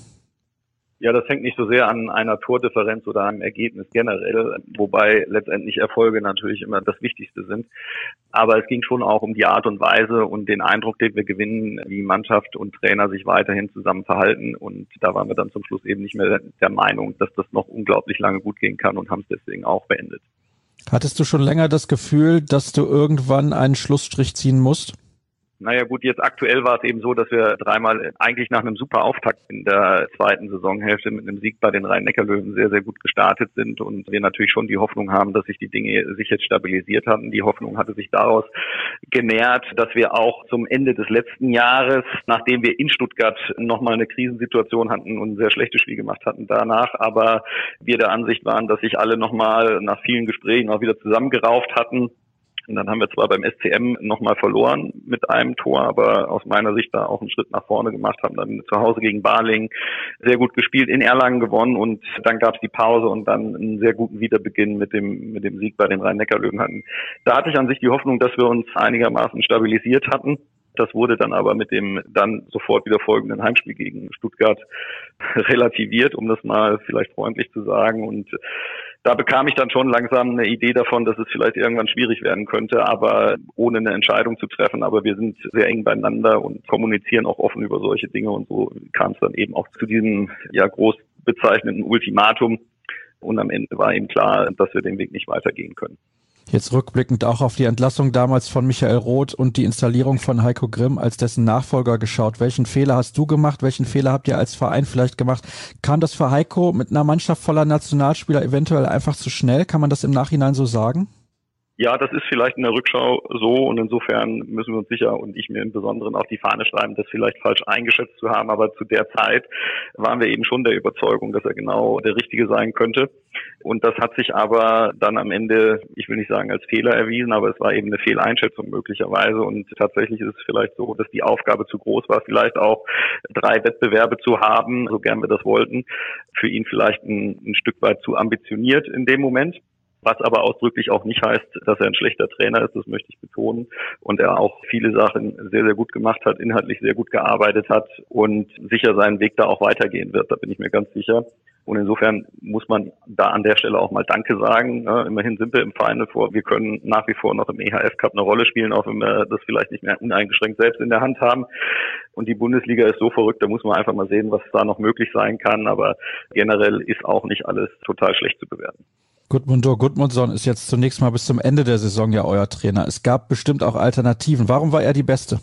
Ja, das hängt nicht so sehr an einer Tordifferenz oder einem Ergebnis generell, wobei letztendlich Erfolge natürlich immer das Wichtigste sind. Aber es ging schon auch um die Art und Weise und den Eindruck, den wir gewinnen, wie Mannschaft und Trainer sich weiterhin zusammen verhalten. Und da waren wir dann zum Schluss eben nicht mehr der Meinung, dass das noch unglaublich lange gut gehen kann und haben es deswegen auch beendet. Hattest du schon länger das Gefühl, dass du irgendwann einen Schlussstrich ziehen musst? Naja gut, jetzt aktuell war es eben so, dass wir dreimal eigentlich nach einem super Auftakt in der zweiten Saisonhälfte mit einem Sieg bei den Rhein-Neckar-Löwen sehr, sehr gut gestartet sind und wir natürlich schon die Hoffnung haben, dass sich die Dinge sich jetzt stabilisiert hatten. Die Hoffnung hatte sich daraus genährt, dass wir auch zum Ende des letzten Jahres, nachdem wir in Stuttgart nochmal eine Krisensituation hatten und ein sehr schlechtes Spiel gemacht hatten danach, aber wir der Ansicht waren, dass sich alle nochmal nach vielen Gesprächen auch wieder zusammengerauft hatten. Und dann haben wir zwar beim S C M nochmal verloren mit einem Tor, aber aus meiner Sicht da auch einen Schritt nach vorne gemacht, haben dann zu Hause gegen Balingen sehr gut gespielt, in Erlangen gewonnen und dann gab es die Pause und dann einen sehr guten Wiederbeginn mit dem mit dem Sieg bei den Rhein-Neckar-Löwen hatten. Da hatte ich an sich die Hoffnung, dass wir uns einigermaßen stabilisiert hatten. Das wurde dann aber mit dem dann sofort wieder folgenden Heimspiel gegen Stuttgart relativiert, um das mal vielleicht freundlich zu sagen. Und da bekam ich dann schon langsam eine Idee davon, dass es vielleicht irgendwann schwierig werden könnte, aber ohne eine Entscheidung zu treffen. Aber wir sind sehr eng beieinander und kommunizieren auch offen über solche Dinge. Und so kam es dann eben auch zu diesem ja groß bezeichneten Ultimatum. Und am Ende war eben klar, dass wir den Weg nicht weitergehen können. Jetzt rückblickend auch auf die Entlassung damals von Michael Roth und die Installierung von Heiko Grimm als dessen Nachfolger geschaut. Welchen Fehler hast du gemacht? Welchen Fehler habt ihr als Verein vielleicht gemacht? Kam das für Heiko mit einer Mannschaft voller Nationalspieler eventuell einfach zu schnell? Kann man das im Nachhinein so sagen? Ja, das ist vielleicht in der Rückschau so und insofern müssen wir uns sicher und ich mir im Besonderen auf die Fahne schreiben, das vielleicht falsch eingeschätzt zu haben. Aber zu der Zeit waren wir eben schon der Überzeugung, dass er genau der Richtige sein könnte. Und das hat sich aber dann am Ende, ich will nicht sagen als Fehler erwiesen, aber es war eben eine Fehleinschätzung möglicherweise. Und tatsächlich ist es vielleicht so, dass die Aufgabe zu groß war, vielleicht auch drei Wettbewerbe zu haben, so gern wir das wollten, für ihn vielleicht ein, ein Stück weit zu ambitioniert in dem Moment. Was aber ausdrücklich auch nicht heißt, dass er ein schlechter Trainer ist, das möchte ich betonen. Und er auch viele Sachen sehr, sehr gut gemacht hat, inhaltlich sehr gut gearbeitet hat und sicher seinen Weg da auch weitergehen wird, da bin ich mir ganz sicher. Und insofern muss man da an der Stelle auch mal Danke sagen. Ja, immerhin sind wir im Final Four. Wir können nach wie vor noch im E H F Cup eine Rolle spielen, auch wenn wir das vielleicht nicht mehr uneingeschränkt selbst in der Hand haben. Und die Bundesliga ist so verrückt, da muss man einfach mal sehen, was da noch möglich sein kann. Aber generell ist auch nicht alles total schlecht zu bewerten. Gudmundur Gudmundsson ist jetzt zunächst mal bis zum Ende der Saison ja euer Trainer. Es gab bestimmt auch Alternativen. Warum war er die Beste?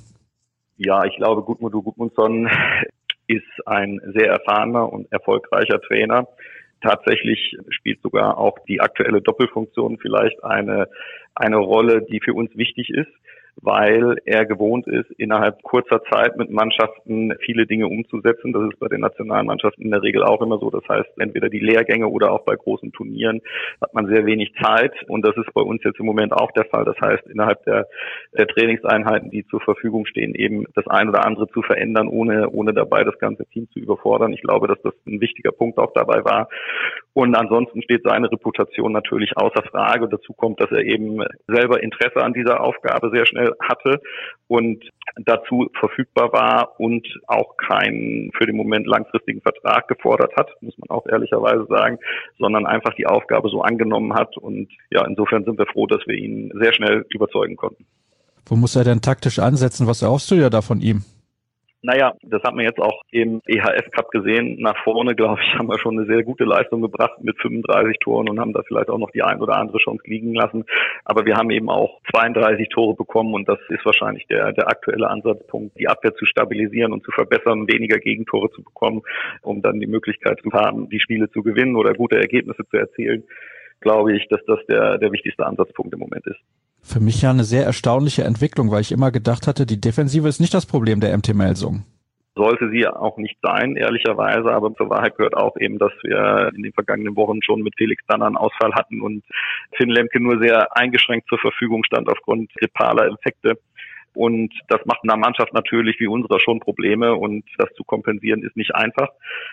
Ja, ich glaube, Gudmundur Gudmundsson ist ein sehr erfahrener und erfolgreicher Trainer. Tatsächlich spielt sogar auch die aktuelle Doppelfunktion vielleicht eine, eine Rolle, die für uns wichtig ist, weil er gewohnt ist, innerhalb kurzer Zeit mit Mannschaften viele Dinge umzusetzen. Das ist bei den Nationalmannschaften in der Regel auch immer so. Das heißt, entweder die Lehrgänge oder auch bei großen Turnieren hat man sehr wenig Zeit. Und das ist bei uns jetzt im Moment auch der Fall. Das heißt, innerhalb der, der Trainingseinheiten, die zur Verfügung stehen, eben das ein oder andere zu verändern, ohne, ohne dabei das ganze Team zu überfordern. Ich glaube, dass das ein wichtiger Punkt auch dabei war. Und ansonsten steht seine Reputation natürlich außer Frage. Dazu kommt, dass er eben selber Interesse an dieser Aufgabe sehr schnell hatte und dazu verfügbar war und auch keinen für den Moment langfristigen Vertrag gefordert hat, muss man auch ehrlicherweise sagen, sondern einfach die Aufgabe so angenommen hat. Und ja, insofern sind wir froh, dass wir ihn sehr schnell überzeugen konnten. Wo muss er denn taktisch ansetzen? Was erhoffst du ja da von ihm? Naja, das hat man jetzt auch im E H F Cup gesehen. Nach vorne, glaube ich, haben wir schon eine sehr gute Leistung gebracht mit fünfunddreißig Toren und haben da vielleicht auch noch die ein oder andere Chance liegen lassen. Aber wir haben eben auch zweiunddreißig Tore bekommen und das ist wahrscheinlich der, der aktuelle Ansatzpunkt, die Abwehr zu stabilisieren und zu verbessern, weniger Gegentore zu bekommen, um dann die Möglichkeit zu haben, die Spiele zu gewinnen oder gute Ergebnisse zu erzielen. Glaube ich, dass das der, der wichtigste Ansatzpunkt im Moment ist. Für mich ja eine sehr erstaunliche Entwicklung, weil ich immer gedacht hatte, die Defensive ist nicht das Problem der M T Melsungen. Sollte sie auch nicht sein, ehrlicherweise, aber zur Wahrheit gehört auch eben, dass wir in den vergangenen Wochen schon mit Felix Danner einen Ausfall hatten und Finn Lemke nur sehr eingeschränkt zur Verfügung stand aufgrund grippaler Infekte. Und das macht einer Mannschaft natürlich wie unserer schon Probleme und das zu kompensieren ist nicht einfach.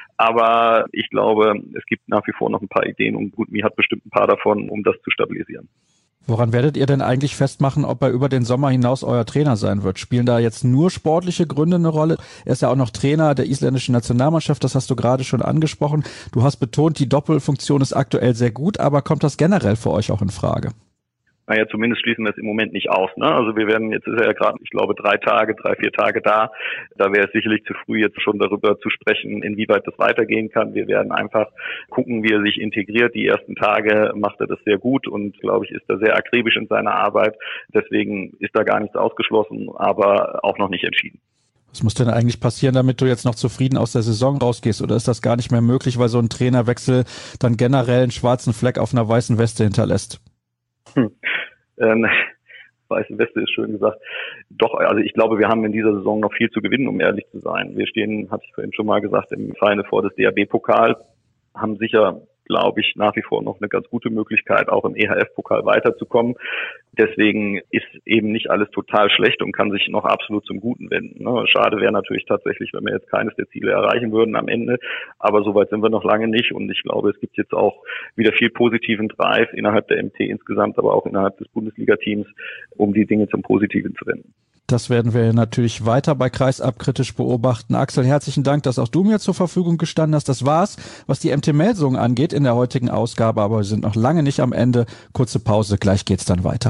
Aber ich glaube, es gibt nach wie vor noch ein paar Ideen und Gutmi hat bestimmt ein paar davon, um das zu stabilisieren. Woran werdet ihr denn eigentlich festmachen, ob er über den Sommer hinaus euer Trainer sein wird? Spielen da jetzt nur sportliche Gründe eine Rolle? Er ist ja auch noch Trainer der isländischen Nationalmannschaft, das hast du gerade schon angesprochen. Du hast betont, die Doppelfunktion ist aktuell sehr gut, aber kommt das generell für euch auch in Frage? Naja, zumindest schließen wir es im Moment nicht aus. Ne? Also wir werden, jetzt ist er ja gerade, ich glaube, drei Tage, drei, vier Tage da. Da wäre es sicherlich zu früh, jetzt schon darüber zu sprechen, inwieweit das weitergehen kann. Wir werden einfach gucken, wie er sich integriert. Die ersten Tage macht er das sehr gut und, glaube ich, ist er sehr akribisch in seiner Arbeit. Deswegen ist da gar nichts ausgeschlossen, aber auch noch nicht entschieden. Was muss denn eigentlich passieren, damit du jetzt noch zufrieden aus der Saison rausgehst? Oder ist das gar nicht mehr möglich, weil so ein Trainerwechsel dann generell einen schwarzen Fleck auf einer weißen Weste hinterlässt? Hm. Ähm, weiße Weste ist schön gesagt. Doch, also ich glaube, wir haben in dieser Saison noch viel zu gewinnen, um ehrlich zu sein. Wir stehen, hatte ich vorhin schon mal gesagt, im Final Four des D H B-Pokals, haben sicher, glaube ich, nach wie vor noch eine ganz gute Möglichkeit, auch im E H F-Pokal weiterzukommen. Deswegen ist eben nicht alles total schlecht und kann sich noch absolut zum Guten wenden. Schade wäre natürlich tatsächlich, wenn wir jetzt keines der Ziele erreichen würden am Ende. Aber so weit sind wir noch lange nicht. Und ich glaube, es gibt jetzt auch wieder viel positiven Drive innerhalb der M T insgesamt, aber auch innerhalb des Bundesliga-Teams, um die Dinge zum Positiven zu wenden. Das werden wir natürlich weiter bei Kreisab kritisch beobachten. Axel, herzlichen Dank, dass auch du mir zur Verfügung gestanden hast. Das war's, was die M T Melsungen angeht in der heutigen Ausgabe, aber wir sind noch lange nicht am Ende. Kurze Pause, gleich geht's dann weiter.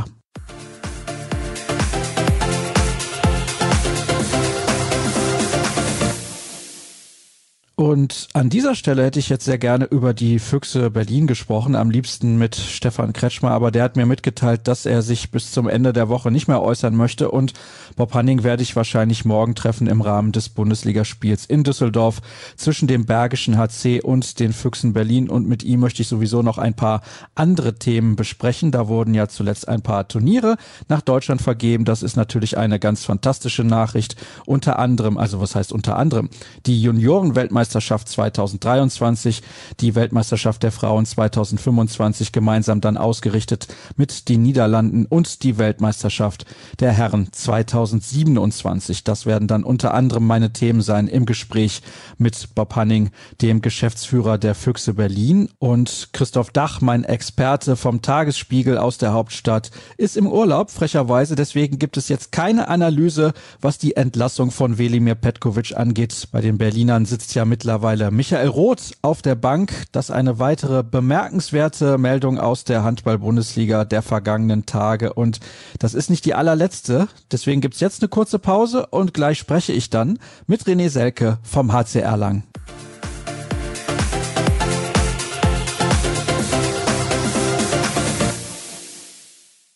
Und an dieser Stelle hätte ich jetzt sehr gerne über die Füchse Berlin gesprochen, am liebsten mit Stefan Kretschmer, aber der hat mir mitgeteilt, dass er sich bis zum Ende der Woche nicht mehr äußern möchte und Bob Hanning werde ich wahrscheinlich morgen treffen im Rahmen des Bundesligaspiels in Düsseldorf zwischen dem Bergischen H C und den Füchsen Berlin und mit ihm möchte ich sowieso noch ein paar andere Themen besprechen. Da wurden ja zuletzt ein paar Turniere nach Deutschland vergeben, das ist natürlich eine ganz fantastische Nachricht, unter anderem, also was heißt unter anderem, die Junioren-Weltmeisterschaft zweitausenddreiundzwanzig, die Weltmeisterschaft der Frauen zweitausendfünfundzwanzig gemeinsam dann ausgerichtet mit den Niederlanden und die Weltmeisterschaft der Herren zweitausendsiebenundzwanzig. Das werden dann unter anderem meine Themen sein im Gespräch mit Bob Hanning, dem Geschäftsführer der Füchse Berlin, und Christoph Dach, mein Experte vom Tagesspiegel aus der Hauptstadt, ist im Urlaub, frecherweise, deswegen gibt es jetzt keine Analyse, was die Entlassung von Velimir Petkovic angeht. Bei den Berlinern sitzt ja mittlerweile Michael Roth auf der Bank. Das ist eine weitere bemerkenswerte Meldung aus der Handball-Bundesliga der vergangenen Tage. Und das ist nicht die allerletzte. Deswegen gibt's jetzt eine kurze Pause und gleich spreche ich dann mit René Selke vom H C Erlangen.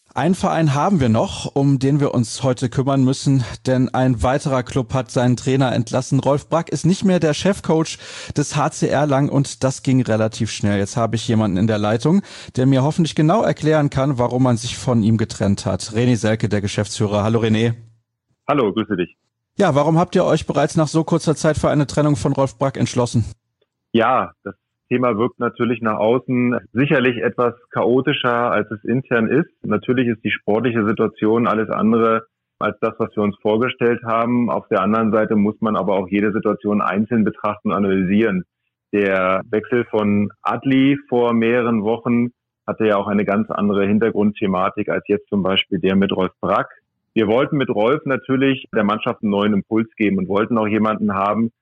Einen Verein haben wir noch, um den wir uns heute kümmern müssen, denn ein weiterer Club hat seinen Trainer entlassen. Rolf Brack ist nicht mehr der Chefcoach des H C Erlangen und das ging relativ schnell. Jetzt habe ich jemanden in der Leitung, der mir hoffentlich genau erklären kann, warum man sich von ihm getrennt hat. René Selke, der Geschäftsführer. Hallo René. Hallo, grüße dich. Ja, warum habt ihr euch bereits nach so kurzer Zeit für eine Trennung von Rolf Brack entschlossen? Ja, das Thema wirkt natürlich nach außen sicherlich etwas chaotischer, als es intern ist. Natürlich ist die sportliche Situation alles andere als das, was wir uns vorgestellt haben. Auf der anderen Seite muss man aber auch jede Situation einzeln betrachten und analysieren. Der Wechsel von Adli vor mehreren Wochen hatte ja auch eine ganz andere Hintergrundthematik als jetzt zum Beispiel der mit Rolf Brack. Wir wollten mit Rolf natürlich der Mannschaft einen neuen Impuls geben und wollten auch jemanden haben,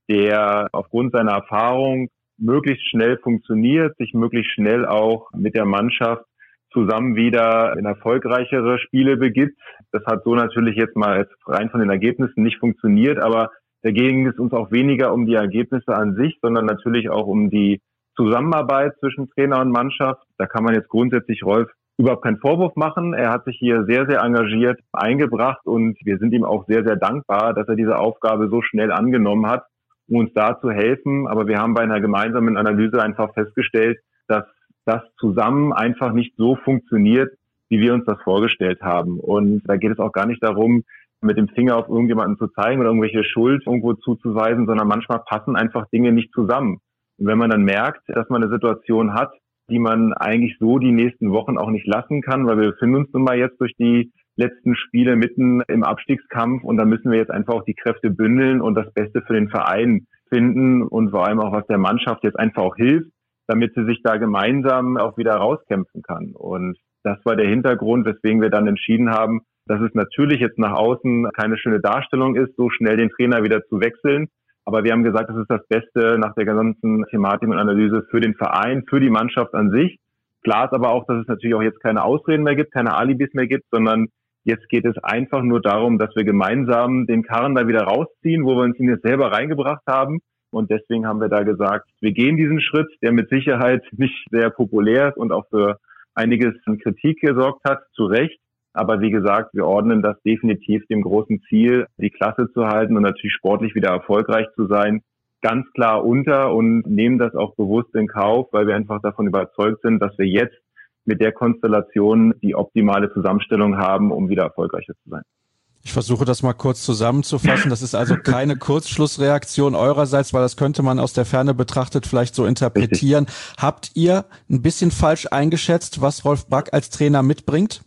der aufgrund seiner Erfahrung möglichst schnell funktioniert, sich möglichst schnell auch mit der Mannschaft zusammen wieder in erfolgreichere Spiele begibt. Das hat so natürlich jetzt mal rein von den Ergebnissen nicht funktioniert, aber da ging es uns auch weniger um die Ergebnisse an sich, sondern natürlich auch um die Zusammenarbeit zwischen Trainer und Mannschaft. Da kann man jetzt grundsätzlich Rolf überhaupt keinen Vorwurf machen. Er hat sich hier sehr, sehr engagiert eingebracht und wir sind ihm auch sehr, sehr dankbar, dass er diese Aufgabe so schnell angenommen hat, um uns da zu helfen. Aber wir haben bei einer gemeinsamen Analyse einfach festgestellt, dass das zusammen einfach nicht so funktioniert, wie wir uns das vorgestellt haben. Und da geht es auch gar nicht darum, mit dem Finger auf irgendjemanden zu zeigen oder irgendwelche Schuld irgendwo zuzuweisen, sondern manchmal passen einfach Dinge nicht zusammen. Und wenn man dann merkt, dass man eine Situation hat, die man eigentlich so die nächsten Wochen auch nicht lassen kann, weil wir befinden uns nun mal jetzt durch die letzten Spiele mitten im Abstiegskampf und da müssen wir jetzt einfach auch die Kräfte bündeln und das Beste für den Verein finden und vor allem auch, was der Mannschaft jetzt einfach auch hilft, damit sie sich da gemeinsam auch wieder rauskämpfen kann. Und das war der Hintergrund, weswegen wir dann entschieden haben, dass es natürlich jetzt nach außen keine schöne Darstellung ist, so schnell den Trainer wieder zu wechseln. Aber wir haben gesagt, das ist das Beste nach der ganzen Thematik und Analyse für den Verein, für die Mannschaft an sich. Klar ist aber auch, dass es natürlich auch jetzt keine Ausreden mehr gibt, keine Alibis mehr gibt, sondern jetzt geht es einfach nur darum, dass wir gemeinsam den Karren da wieder rausziehen, wo wir uns ihn jetzt selber reingebracht haben. Und deswegen haben wir da gesagt, wir gehen diesen Schritt, der mit Sicherheit nicht sehr populär ist und auch für einiges an Kritik gesorgt hat, zu Recht. Aber wie gesagt, wir ordnen das definitiv dem großen Ziel, die Klasse zu halten und natürlich sportlich wieder erfolgreich zu sein, ganz klar unter und nehmen das auch bewusst in Kauf, weil wir einfach davon überzeugt sind, dass wir jetzt mit der Konstellation die optimale Zusammenstellung haben, um wieder erfolgreicher zu sein. Ich versuche das mal kurz zusammenzufassen. Das ist also keine Kurzschlussreaktion eurerseits, weil das könnte man aus der Ferne betrachtet vielleicht so interpretieren. Richtig. Habt ihr ein bisschen falsch eingeschätzt, was Rolf Brack als Trainer mitbringt?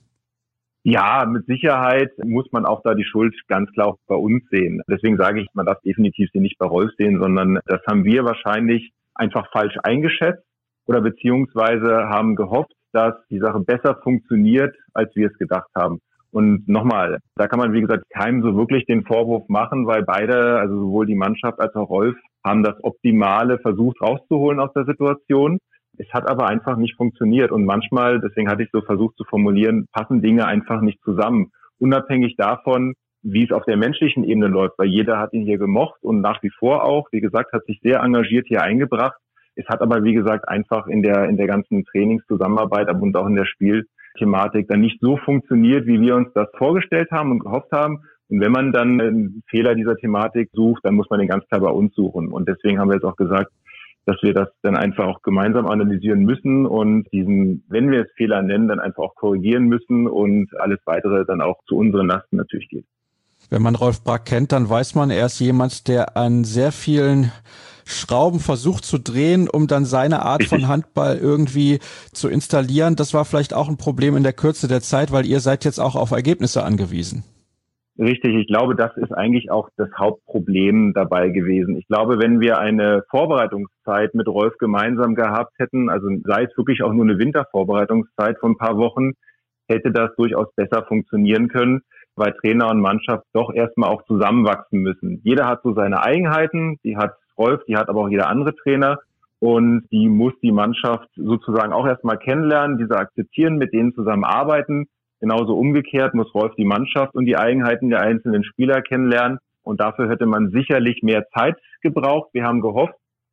Ja, mit Sicherheit muss man auch da die Schuld ganz klar auch bei uns sehen. Deswegen sage ich, man darf definitiv sie nicht bei Rolf sehen, sondern das haben wir wahrscheinlich einfach falsch eingeschätzt oder beziehungsweise haben gehofft, dass die Sache besser funktioniert, als wir es gedacht haben. Und nochmal, da kann man, wie gesagt, keinem so wirklich den Vorwurf machen, weil beide, also sowohl die Mannschaft als auch Rolf, haben das Optimale versucht rauszuholen aus der Situation. Es hat aber einfach nicht funktioniert und manchmal, deswegen hatte ich so versucht zu formulieren, passen Dinge einfach nicht zusammen. Unabhängig davon, wie es auf der menschlichen Ebene läuft, weil jeder hat ihn hier gemocht und nach wie vor auch, wie gesagt, hat sich sehr engagiert hier eingebracht. Es hat aber, wie gesagt, einfach in der in der ganzen Trainingszusammenarbeit und auch in der Spielthematik dann nicht so funktioniert, wie wir uns das vorgestellt haben und gehofft haben. Und wenn man dann einen Fehler dieser Thematik sucht, dann muss man den ganz klar bei uns suchen. Und deswegen haben wir jetzt auch gesagt, dass wir das dann einfach auch gemeinsam analysieren müssen und diesen, wenn wir es Fehler nennen, dann einfach auch korrigieren müssen und alles Weitere dann auch zu unseren Lasten natürlich geht. Wenn man Rolf Brack kennt, dann weiß man, er ist jemand, der an sehr vielen Schrauben versucht zu drehen, um dann seine Art Richtig. Von Handball irgendwie zu installieren. Das war vielleicht auch ein Problem in der Kürze der Zeit, weil ihr seid jetzt auch auf Ergebnisse angewiesen. Richtig, ich glaube, das ist eigentlich auch das Hauptproblem dabei gewesen. Ich glaube, wenn wir eine Vorbereitungszeit mit Rolf gemeinsam gehabt hätten, also sei es wirklich auch nur eine Wintervorbereitungszeit von ein paar Wochen, hätte das durchaus besser funktionieren können, weil Trainer und Mannschaft doch erstmal auch zusammenwachsen müssen. Jeder hat so seine Eigenheiten, die hat Rolf, die hat aber auch jeder andere Trainer und die muss die Mannschaft sozusagen auch erstmal kennenlernen, diese akzeptieren, mit denen zusammenarbeiten. Genauso umgekehrt muss Rolf die Mannschaft und die Eigenheiten der einzelnen Spieler kennenlernen. Und dafür hätte man sicherlich mehr Zeit gebraucht. Wir haben gehofft,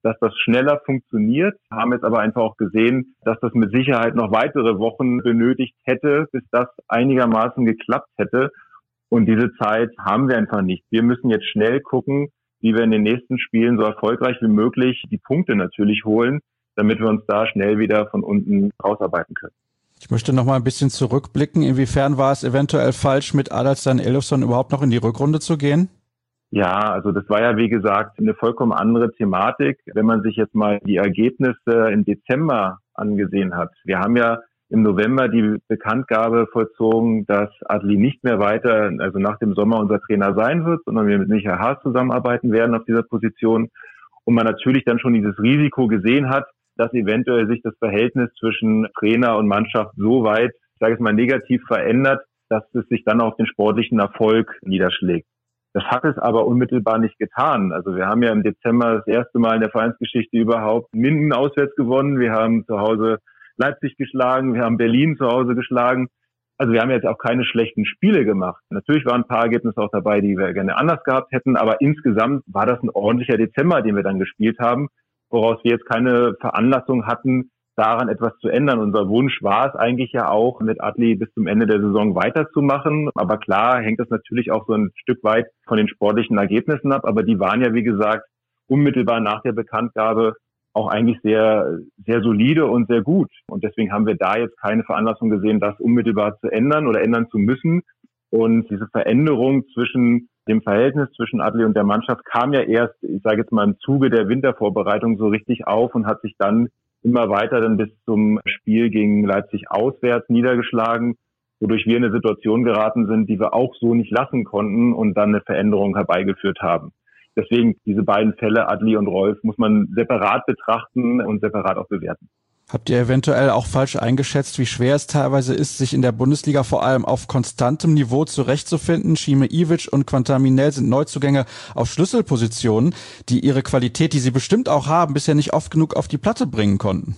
dass das schneller funktioniert, haben jetzt aber einfach auch gesehen, dass das mit Sicherheit noch weitere Wochen benötigt hätte, bis das einigermaßen geklappt hätte. Und diese Zeit haben wir einfach nicht. Wir müssen jetzt schnell gucken, wie wir in den nächsten Spielen so erfolgreich wie möglich die Punkte natürlich holen, damit wir uns da schnell wieder von unten rausarbeiten können. Ich möchte noch mal ein bisschen zurückblicken. Inwiefern war es eventuell falsch, mit Adelstan Elofsson überhaupt noch in die Rückrunde zu gehen? Ja, also das war ja, wie gesagt, eine vollkommen andere Thematik. Wenn man sich jetzt mal die Ergebnisse im Dezember angesehen hat. Wir haben ja im November die Bekanntgabe vollzogen, dass Adli nicht mehr weiter, also nach dem Sommer unser Trainer sein wird, sondern wir mit Michael Haas zusammenarbeiten werden auf dieser Position. Und man natürlich dann schon dieses Risiko gesehen hat, dass eventuell sich das Verhältnis zwischen Trainer und Mannschaft so weit, ich sage es mal, negativ verändert, dass es sich dann auf den sportlichen Erfolg niederschlägt. Das hat es aber unmittelbar nicht getan. Also wir haben ja im Dezember das erste Mal in der Vereinsgeschichte überhaupt Minden auswärts gewonnen. Wir haben zu Hause Leipzig geschlagen, wir haben Berlin zu Hause geschlagen. Also wir haben jetzt auch keine schlechten Spiele gemacht. Natürlich waren ein paar Ergebnisse auch dabei, die wir gerne anders gehabt hätten, aber insgesamt war das ein ordentlicher Dezember, den wir dann gespielt haben, woraus wir jetzt keine Veranlassung hatten, daran etwas zu ändern. Unser Wunsch war es eigentlich ja auch, mit Adli bis zum Ende der Saison weiterzumachen. Aber klar hängt das natürlich auch so ein Stück weit von den sportlichen Ergebnissen ab. Aber die waren ja, wie gesagt, unmittelbar nach der Bekanntgabe auch eigentlich sehr, sehr solide und sehr gut. Und deswegen haben wir da jetzt keine Veranlassung gesehen, das unmittelbar zu ändern oder ändern zu müssen. Und diese Veränderung zwischen dem Verhältnis zwischen Adli und der Mannschaft kam ja erst, ich sage jetzt mal, im Zuge der Wintervorbereitung so richtig auf und hat sich dann immer weiter dann bis zum Spiel gegen Leipzig auswärts niedergeschlagen, wodurch wir in eine Situation geraten sind, die wir auch so nicht lassen konnten und dann eine Veränderung herbeigeführt haben. Deswegen diese beiden Fälle, Adli und Rolf, muss man separat betrachten und separat auch bewerten. Habt ihr eventuell auch falsch eingeschätzt, wie schwer es teilweise ist, sich in der Bundesliga vor allem auf konstantem Niveau zurechtzufinden? Šime Ivić und Quentin Minel sind Neuzugänge auf Schlüsselpositionen, die ihre Qualität, die sie bestimmt auch haben, bisher nicht oft genug auf die Platte bringen konnten.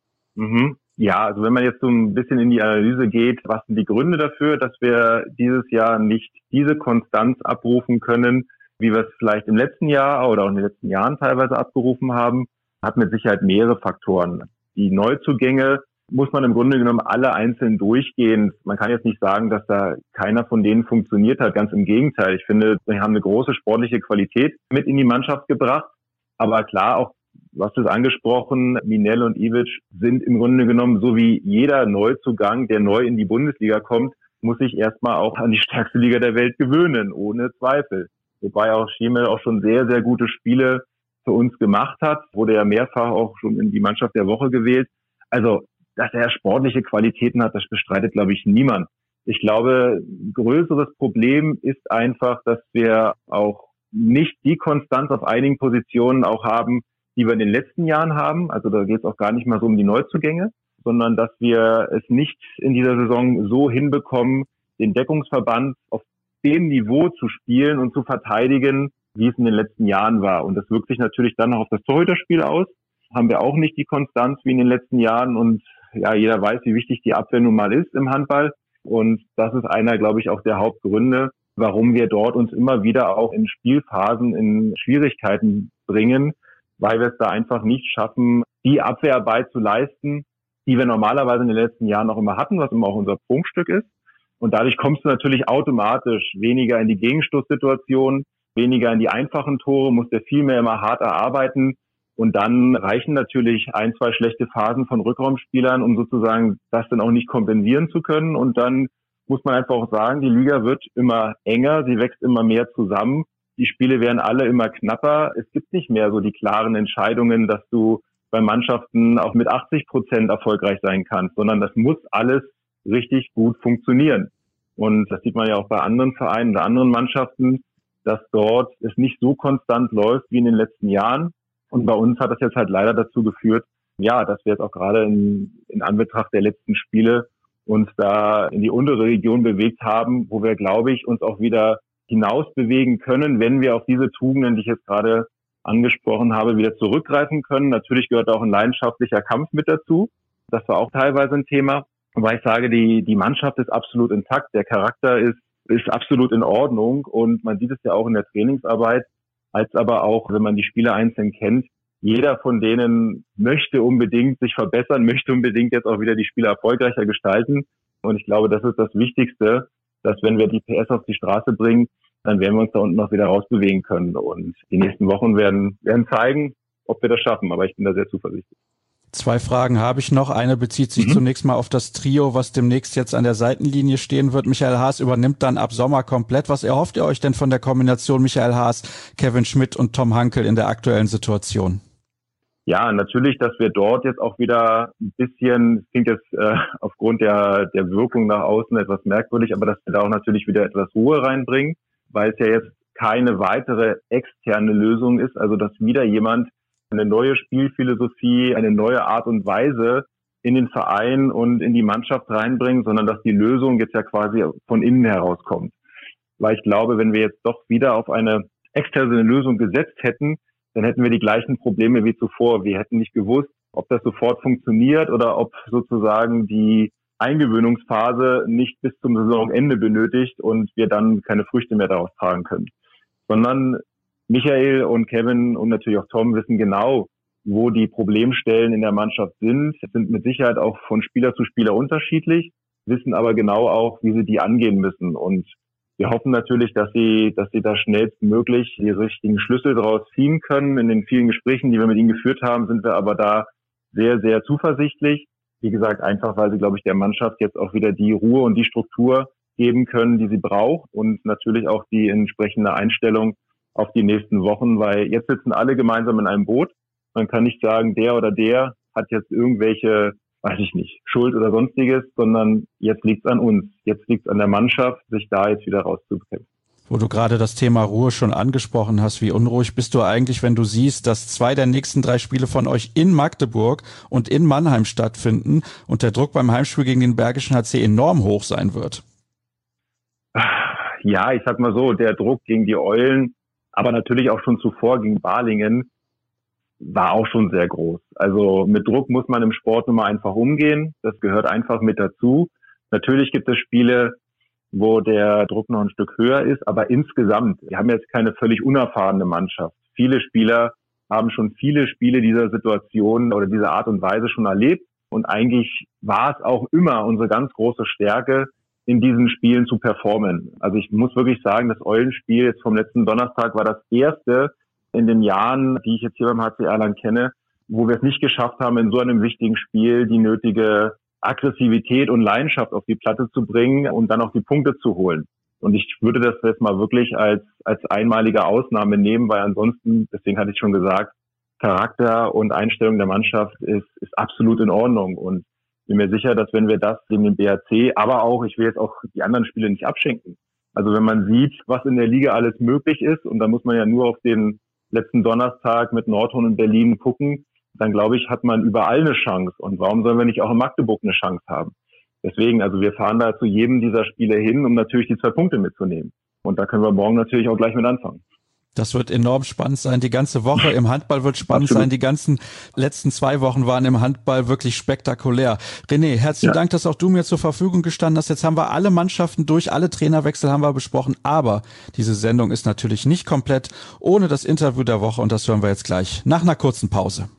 Mhm. Ja, also wenn man jetzt so ein bisschen in die Analyse geht, was sind die Gründe dafür, dass wir dieses Jahr nicht diese Konstanz abrufen können, wie wir es vielleicht im letzten Jahr oder auch in den letzten Jahren teilweise abgerufen haben, hat mit Sicherheit mehrere Faktoren. Die Neuzugänge muss man im Grunde genommen alle einzeln durchgehen. Man kann jetzt nicht sagen, dass da keiner von denen funktioniert hat. Ganz im Gegenteil. Ich finde, wir haben eine große sportliche Qualität mit in die Mannschaft gebracht. Aber klar, auch, du hast es angesprochen, Minel und Ivić sind im Grunde genommen, so wie jeder Neuzugang, der neu in die Bundesliga kommt, muss sich erstmal auch an die stärkste Liga der Welt gewöhnen, ohne Zweifel. Wobei auch Šime auch schon sehr, sehr gute Spiele für uns gemacht hat, wurde ja mehrfach auch schon in die Mannschaft der Woche gewählt. Also, dass er sportliche Qualitäten hat, das bestreitet, glaube ich, niemand. Ich glaube, ein größeres Problem ist einfach, dass wir auch nicht die Konstanz auf einigen Positionen auch haben, die wir in den letzten Jahren haben. Also da geht es auch gar nicht mal so um die Neuzugänge, sondern dass wir es nicht in dieser Saison so hinbekommen, den Deckungsverband auf dem Niveau zu spielen und zu verteidigen, wie es in den letzten Jahren war. Und das wirkt sich natürlich dann noch auf das Torhüterspiel aus. Haben wir auch nicht die Konstanz wie in den letzten Jahren. Und ja, jeder weiß, wie wichtig die Abwehr nun mal ist im Handball. Und das ist einer, glaube ich, auch der Hauptgründe, warum wir dort uns immer wieder auch in Spielphasen in Schwierigkeiten bringen, weil wir es da einfach nicht schaffen, die Abwehrarbeit zu leisten, die wir normalerweise in den letzten Jahren auch immer hatten, was immer auch unser Prunkstück ist. Und dadurch kommst du natürlich automatisch weniger in die Gegenstoßsituation, weniger in die einfachen Tore, musst du viel mehr immer hart erarbeiten. Und dann reichen natürlich ein, zwei schlechte Phasen von Rückraumspielern, um sozusagen das dann auch nicht kompensieren zu können. Und dann muss man einfach auch sagen, die Liga wird immer enger, sie wächst immer mehr zusammen. Die Spiele werden alle immer knapper. Es gibt nicht mehr so die klaren Entscheidungen, dass du bei Mannschaften auch mit achtzig Prozent erfolgreich sein kannst, sondern das muss alles richtig gut funktionieren. Und das sieht man ja auch bei anderen Vereinen oder anderen Mannschaften, dass dort es nicht so konstant läuft wie in den letzten Jahren. Und bei uns hat das jetzt halt leider dazu geführt, ja, dass wir jetzt auch gerade in, in Anbetracht der letzten Spiele uns da in die untere Region bewegt haben, wo wir, glaube ich, uns auch wieder hinaus bewegen können, wenn wir auf diese Tugenden, die ich jetzt gerade angesprochen habe, wieder zurückgreifen können. Natürlich gehört auch ein leidenschaftlicher Kampf mit dazu. Das war auch teilweise ein Thema. Aber ich sage, die, die Mannschaft ist absolut intakt. Der Charakter ist, ist absolut in Ordnung. Und man sieht es ja auch in der Trainingsarbeit, als aber auch, wenn man die Spieler einzeln kennt, jeder von denen möchte unbedingt sich verbessern, möchte unbedingt jetzt auch wieder die Spiele erfolgreicher gestalten. Und ich glaube, das ist das Wichtigste, dass wenn wir die P S auf die Straße bringen, dann werden wir uns da unten noch wieder rausbewegen können. Und die nächsten Wochen werden, werden zeigen, ob wir das schaffen. Aber ich bin da sehr zuversichtlich. Zwei Fragen habe ich noch. Eine bezieht sich mhm. zunächst mal auf das Trio, was demnächst jetzt an der Seitenlinie stehen wird. Michael Haas übernimmt dann ab Sommer komplett. Was erhofft ihr euch denn von der Kombination Michael Haas, Kevin Schmidt und Tom Hankel in der aktuellen Situation? Ja, natürlich, dass wir dort jetzt auch wieder ein bisschen, klingt jetzt äh, aufgrund der der Wirkung nach außen etwas merkwürdig, aber dass wir da auch natürlich wieder etwas Ruhe reinbringen, weil es ja jetzt keine weitere externe Lösung ist, also dass wieder jemand eine neue Spielphilosophie, eine neue Art und Weise in den Verein und in die Mannschaft reinbringt, sondern dass die Lösung jetzt ja quasi von innen herauskommt. Weil ich glaube, wenn wir jetzt doch wieder auf eine externe Lösung gesetzt hätten, dann hätten wir die gleichen Probleme wie zuvor. Wir hätten nicht gewusst, ob das sofort funktioniert oder ob sozusagen die Eingewöhnungsphase nicht bis zum Saisonende benötigt und wir dann keine Früchte mehr daraus tragen können. Sondern Michael und Kevin und natürlich auch Tom wissen genau, wo die Problemstellen in der Mannschaft sind. Es sind mit Sicherheit auch von Spieler zu Spieler unterschiedlich, wissen aber genau auch, wie sie die angehen müssen. Und wir hoffen natürlich, dass sie, dass sie da schnellstmöglich die richtigen Schlüssel daraus ziehen können. In den vielen Gesprächen, die wir mit ihnen geführt haben, sind wir aber da sehr, sehr zuversichtlich. Wie gesagt, einfach, weil sie, glaube ich, der Mannschaft jetzt auch wieder die Ruhe und die Struktur geben können, die sie braucht und natürlich auch die entsprechende Einstellung auf die nächsten Wochen, weil jetzt sitzen alle gemeinsam in einem Boot. Man kann nicht sagen, der oder der hat jetzt irgendwelche, weiß ich nicht, Schuld oder sonstiges, sondern jetzt liegt es an uns. Jetzt liegt es an der Mannschaft, sich da jetzt wieder rauszubekämpfen. Wo du gerade das Thema Ruhe schon angesprochen hast, wie unruhig bist du eigentlich, wenn du siehst, dass zwei der nächsten drei Spiele von euch in Magdeburg und in Mannheim stattfinden und der Druck beim Heimspiel gegen den Bergischen H C enorm hoch sein wird? Ja, ich sag mal so, der Druck gegen die Eulen, aber natürlich auch schon zuvor gegen Balingen, war auch schon sehr groß. Also mit Druck muss man im Sport nun mal einfach umgehen. Das gehört einfach mit dazu. Natürlich gibt es Spiele, wo der Druck noch ein Stück höher ist, aber insgesamt, wir haben jetzt keine völlig unerfahrene Mannschaft. Viele Spieler haben schon viele Spiele dieser Situation oder dieser Art und Weise schon erlebt und eigentlich war es auch immer unsere ganz große Stärke, in diesen Spielen zu performen. Also ich muss wirklich sagen, das Eulenspiel jetzt vom letzten Donnerstag war das erste in den Jahren, die ich jetzt hier beim H C Erlangen kenne, wo wir es nicht geschafft haben, in so einem wichtigen Spiel die nötige Aggressivität und Leidenschaft auf die Platte zu bringen und dann auch die Punkte zu holen. Und ich würde das jetzt mal wirklich als als einmalige Ausnahme nehmen, weil ansonsten, deswegen hatte ich schon gesagt, Charakter und Einstellung der Mannschaft ist ist absolut in Ordnung. Und ich bin mir sicher, dass wenn wir das gegen den B H C, aber auch, ich will jetzt auch die anderen Spiele nicht abschenken. Also wenn man sieht, was in der Liga alles möglich ist, und da muss man ja nur auf den letzten Donnerstag mit Nordhorn und Berlin gucken, dann glaube ich, hat man überall eine Chance. Und warum sollen wir nicht auch in Magdeburg eine Chance haben? Deswegen, also wir fahren da zu jedem dieser Spiele hin, um natürlich die zwei Punkte mitzunehmen. Und da können wir morgen natürlich auch gleich mit anfangen. Das wird enorm spannend sein. Die ganze Woche im Handball wird spannend Absolut. sein. Die ganzen letzten zwei Wochen waren im Handball wirklich spektakulär. René, herzlichen ja. Dank, dass auch du mir zur Verfügung gestanden hast. Jetzt haben wir alle Mannschaften durch, alle Trainerwechsel haben wir besprochen. Aber diese Sendung ist natürlich nicht komplett ohne das Interview der Woche. Und das hören wir jetzt gleich nach einer kurzen Pause.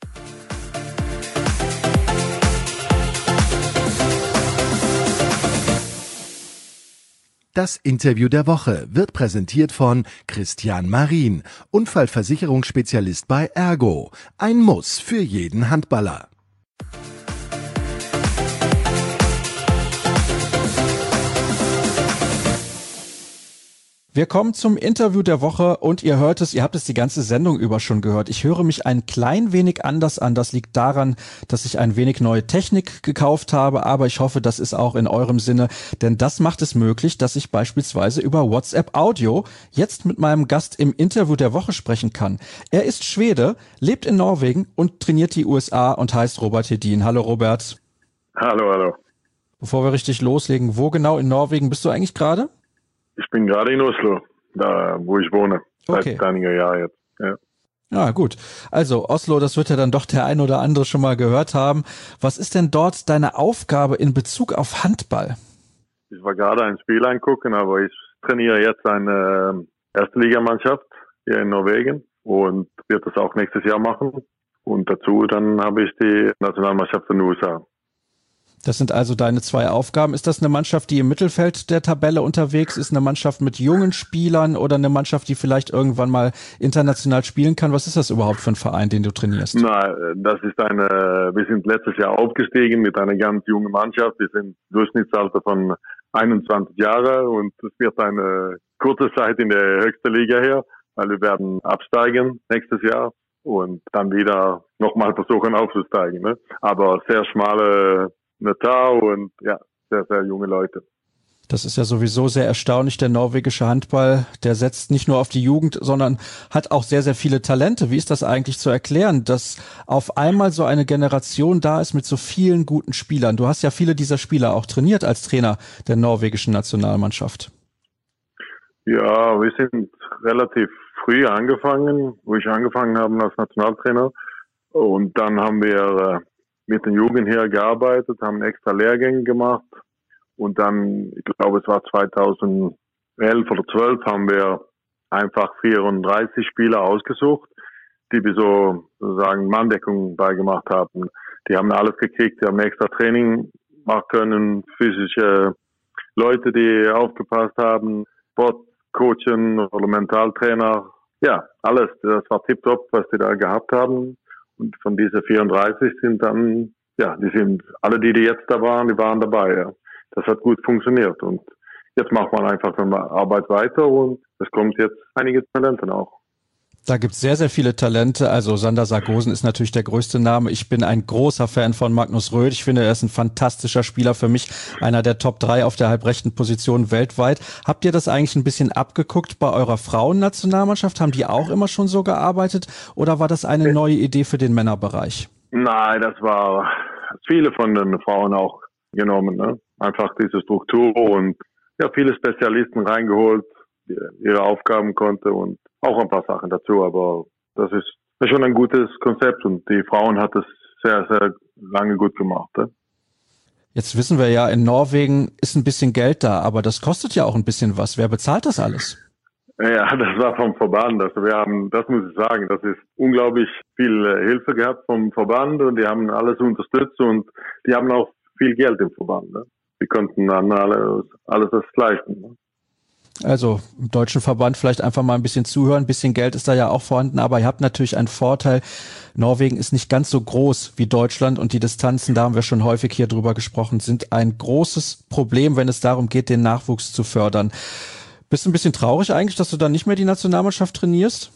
Das Interview der Woche wird präsentiert von Christian Marin, Unfallversicherungsspezialist bei Ergo. Ein Muss für jeden Handballer. Wir kommen zum Interview der Woche und ihr hört es, ihr habt es die ganze Sendung über schon gehört. Ich höre mich ein klein wenig anders an. Das liegt daran, dass ich ein wenig neue Technik gekauft habe, aber ich hoffe, das ist auch in eurem Sinne, denn das macht es möglich, dass ich beispielsweise über WhatsApp Audio jetzt mit meinem Gast im Interview der Woche sprechen kann. Er ist Schwede, lebt in Norwegen und trainiert die U S A und heißt Robert Hedin. Hallo Robert. Hallo, hallo. Bevor wir richtig loslegen, wo genau in Norwegen bist du eigentlich gerade? Ich bin gerade in Oslo, da wo ich wohne, okay. seit einiger Jahren jetzt. Ja. Ja, gut. Also Oslo, das wird ja dann doch der ein oder andere schon mal gehört haben. Was ist denn dort deine Aufgabe in Bezug auf Handball? Ich war gerade ein Spiel angucken, aber ich trainiere jetzt eine Erstligamannschaft hier in Norwegen und werde das auch nächstes Jahr machen. Und dazu dann habe ich die Nationalmannschaft von den U S A. Das sind also deine zwei Aufgaben. Ist das eine Mannschaft, die im Mittelfeld der Tabelle unterwegs ist, eine Mannschaft mit jungen Spielern oder eine Mannschaft, die vielleicht irgendwann mal international spielen kann? Was ist das überhaupt für ein Verein, den du trainierst? Na, das ist eine, wir sind letztes Jahr aufgestiegen mit einer ganz jungen Mannschaft. Wir sind Durchschnittsalter von einundzwanzig Jahren und es wird eine kurze Zeit in der höchsten Liga her, weil wir werden absteigen nächstes Jahr und dann wieder nochmal versuchen aufzusteigen. Ne? Aber sehr schmale Netar und ja, sehr, sehr junge Leute. Das ist ja sowieso sehr erstaunlich. Der norwegische Handball, der setzt nicht nur auf die Jugend, sondern hat auch sehr, sehr viele Talente. Wie ist das eigentlich zu erklären, dass auf einmal so eine Generation da ist mit so vielen guten Spielern? Du hast ja viele dieser Spieler auch trainiert als Trainer der norwegischen Nationalmannschaft. Ja, wir sind relativ früh angefangen, wo ich angefangen habe als Nationaltrainer. Und dann haben wir mit den Jugend hier gearbeitet, haben extra Lehrgänge gemacht und dann, ich glaube es war zweitausendelf oder zwölf, haben wir einfach vierunddreißig Spieler ausgesucht, die wir so sozusagen Manndeckung beigemacht haben. Die haben alles gekriegt, die haben extra Training machen können, physische Leute, die aufgepasst haben, Sportcoachen oder Mentaltrainer, ja, alles, das war tipptopp, was die da gehabt haben. Und von diesen vierunddreißig sind dann, ja, die sind, alle die, die jetzt da waren, die waren dabei, ja. Das hat gut funktioniert. Und jetzt macht man einfach Arbeit weiter und es kommt jetzt einige Talente auch. Da gibt es sehr, sehr viele Talente. Also Sander Sargosen ist natürlich der größte Name. Ich bin ein großer Fan von Magnus Röth. Ich finde, er ist ein fantastischer Spieler. Für mich einer der Top drei auf der halbrechten Position weltweit. Habt ihr das eigentlich ein bisschen abgeguckt bei eurer Frauennationalmannschaft? Haben die auch immer schon so gearbeitet? Oder war das eine neue Idee für den Männerbereich? Nein, das war viele von den Frauen auch genommen. Ne? Einfach diese Struktur und ja, viele Spezialisten reingeholt, die ihre Aufgaben konnte und auch ein paar Sachen dazu, aber das ist schon ein gutes Konzept und die Frauen hat es sehr, sehr lange gut gemacht. Ne? Jetzt wissen wir ja, in Norwegen ist ein bisschen Geld da, aber das kostet ja auch ein bisschen was. Wer bezahlt das alles? Ja, das war vom Verband. Also wir haben, das muss ich sagen, das ist unglaublich viel Hilfe gehabt vom Verband und die haben alles unterstützt und die haben auch viel Geld im Verband. Ne? Die konnten dann alles, alles das leisten. Ne? Also im deutschen Verband vielleicht einfach mal ein bisschen zuhören. Ein bisschen Geld ist da ja auch vorhanden, aber ihr habt natürlich einen Vorteil. Norwegen ist nicht ganz so groß wie Deutschland und die Distanzen, da haben wir schon häufig hier drüber gesprochen, sind ein großes Problem, wenn es darum geht, den Nachwuchs zu fördern. Bist du ein bisschen traurig eigentlich, dass du dann nicht mehr die Nationalmannschaft trainierst?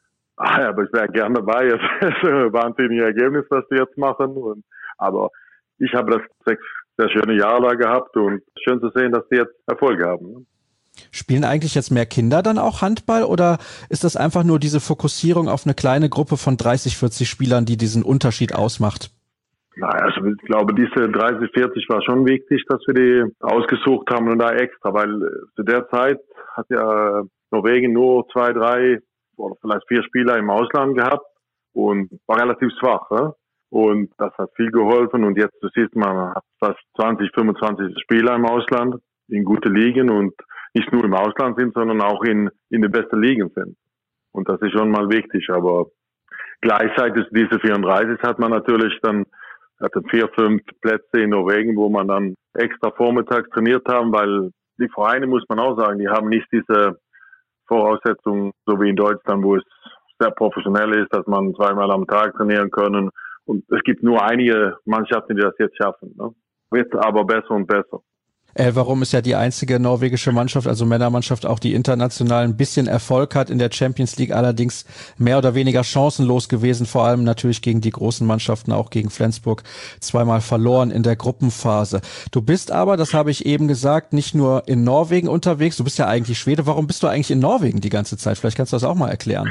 Ah ja, aber ich wäre gerne dabei. Es ist ein wahnsinniges Ergebnis, was wir jetzt machen. Und, aber ich habe das sechs sehr schöne Jahre da gehabt und schön zu sehen, dass die jetzt Erfolg haben. Ne? Spielen eigentlich jetzt mehr Kinder dann auch Handball oder ist das einfach nur diese Fokussierung auf eine kleine Gruppe von dreißig, vierzig Spielern, die diesen Unterschied ausmacht? Naja, also ich glaube, diese dreißig, vierzig war schon wichtig, dass wir die ausgesucht haben und da extra, weil zu der Zeit hat ja Norwegen nur zwei, drei oder vielleicht vier Spieler im Ausland gehabt und war relativ schwach. Ne? Und das hat viel geholfen und jetzt, du siehst, man hat fast zwanzig, fünfundzwanzig Spieler im Ausland in gute Ligen und nicht nur im Ausland sind, sondern auch in, in den besten Ligen sind. Und das ist schon mal wichtig. Aber gleichzeitig diese vierunddreißig hat man natürlich dann, hatte vier, fünf Plätze in Norwegen, wo man dann extra vormittags trainiert haben, weil die Vereine, muss man auch sagen, die haben nicht diese Voraussetzungen, so wie in Deutschland, wo es sehr professionell ist, dass man zweimal am Tag trainieren können. Und es gibt nur einige Mannschaften, die das jetzt schaffen. Ne? Wird aber besser und besser. Elverum ist ja die einzige norwegische Mannschaft, also Männermannschaft, auch die international ein bisschen Erfolg hat in der Champions League, allerdings mehr oder weniger chancenlos gewesen, vor allem natürlich gegen die großen Mannschaften, auch gegen Flensburg, zweimal verloren in der Gruppenphase. Du bist aber, das habe ich eben gesagt, nicht nur in Norwegen unterwegs, du bist ja eigentlich Schwede. Warum bist du eigentlich in Norwegen die ganze Zeit? Vielleicht kannst du das auch mal erklären.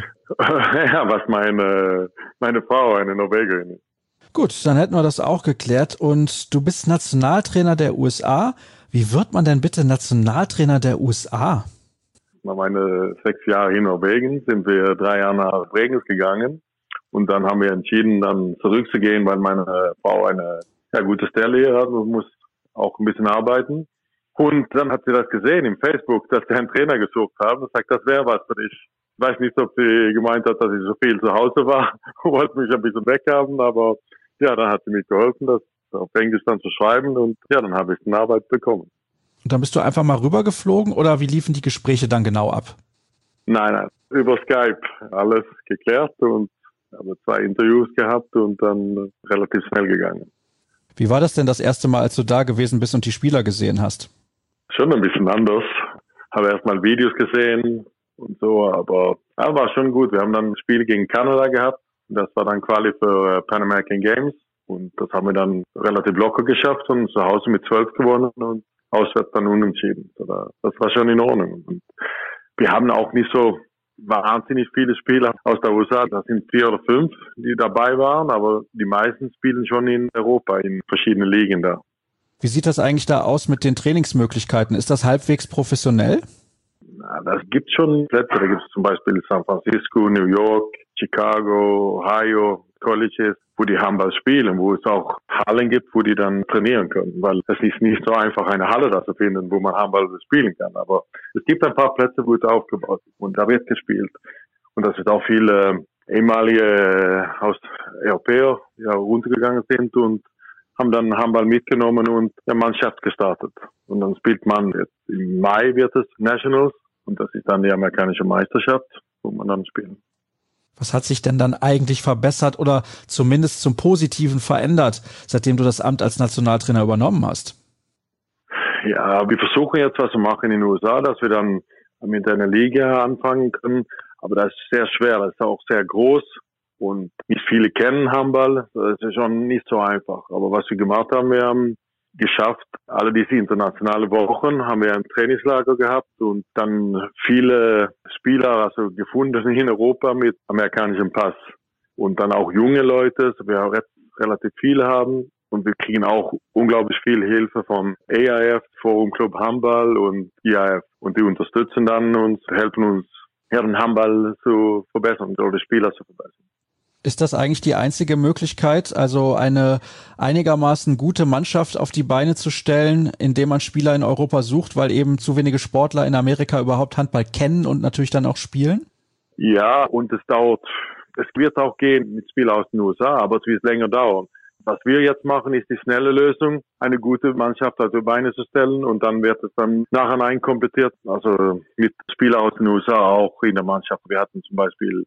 Ja, was meine, meine Frau, eine Norwegerin ist. Gut, dann hätten wir das auch geklärt und du bist Nationaltrainer der U S A. Wie wird man denn bitte Nationaltrainer der U S A? Nach meine sechs Jahre in Norwegen sind wir drei Jahre nach Bregenz gegangen und dann haben wir entschieden, dann zurückzugehen, weil meine Frau eine ja, gute Stelle hier hat und muss auch ein bisschen arbeiten. Und dann hat sie das gesehen im Facebook, dass sie einen Trainer gesucht haben und sagt, das wäre was für dich. Ich weiß nicht, ob sie gemeint hat, dass ich so viel zu Hause war und wollte mich ein bisschen weghaben, aber ja, dann hat sie mir geholfen, das auf Englisch dann zu schreiben und ja, dann habe ich eine Arbeit bekommen. Und dann bist du einfach mal rübergeflogen oder wie liefen die Gespräche dann genau ab? Nein, nein, über Skype alles geklärt und habe zwei Interviews gehabt und dann relativ schnell gegangen. Wie war das denn das erste Mal, als du da gewesen bist und die Spieler gesehen hast? Schon ein bisschen anders. Habe erst mal Videos gesehen und so, aber ja, war schon gut. Wir haben dann ein Spiel gegen Kanada gehabt. Das war dann Quali für Pan American Games und das haben wir dann relativ locker geschafft und zu Hause mit zwölf gewonnen und auswärts dann unentschieden. Das war schon in Ordnung. Und wir haben auch nicht so wahnsinnig viele Spieler aus der U S A. Das sind vier oder fünf, die dabei waren, aber die meisten spielen schon in Europa, in verschiedenen Ligen da. Wie sieht das eigentlich da aus mit den Trainingsmöglichkeiten? Ist das halbwegs professionell? Na, das gibt schon Plätze. Da gibt es zum Beispiel San Francisco, New York, Chicago, Ohio, Colleges, wo die Handball spielen, wo es auch Hallen gibt, wo die dann trainieren können. Weil es ist nicht so einfach, eine Halle da zu finden, wo man Handball spielen kann. Aber es gibt ein paar Plätze, wo es aufgebaut ist und da wird gespielt. Und das sind auch viele ehemalige aus Europäer, die ja runtergegangen sind und haben dann Handball mitgenommen und eine Mannschaft gestartet. Und dann spielt man, jetzt im Mai wird es Nationals und das ist dann die amerikanische Meisterschaft, wo man dann spielt. Was hat sich denn dann eigentlich verbessert oder zumindest zum Positiven verändert, seitdem du das Amt als Nationaltrainer übernommen hast? Ja, wir versuchen jetzt was zu machen in den U S A, dass wir dann mit einer Liga anfangen können. Aber das ist sehr schwer, das ist auch sehr groß und nicht viele kennen Handball. Das ist schon nicht so einfach. Aber was wir gemacht haben, wir haben geschafft, alle diese internationale Wochen haben wir ein Trainingslager gehabt und dann viele Spieler also gefunden in Europa mit amerikanischem Pass und dann auch junge Leute, so wir relativ viele haben und wir kriegen auch unglaublich viel Hilfe vom A I F, Forum Club Handball und I A F und die unterstützen dann uns, helfen uns Herrenhandball zu verbessern oder Spieler zu verbessern. Ist das eigentlich die einzige Möglichkeit, also eine einigermaßen gute Mannschaft auf die Beine zu stellen, indem man Spieler in Europa sucht, weil eben zu wenige Sportler in Amerika überhaupt Handball kennen und natürlich dann auch spielen? Ja, und es dauert, es wird auch gehen mit Spielern aus den U S A, aber es wird länger dauern. Was wir jetzt machen, ist die schnelle Lösung, eine gute Mannschaft auf die Beine zu stellen und dann wird es dann nachher einkomplettiert, also mit Spielern aus den U S A auch in der Mannschaft. Wir hatten zum Beispiel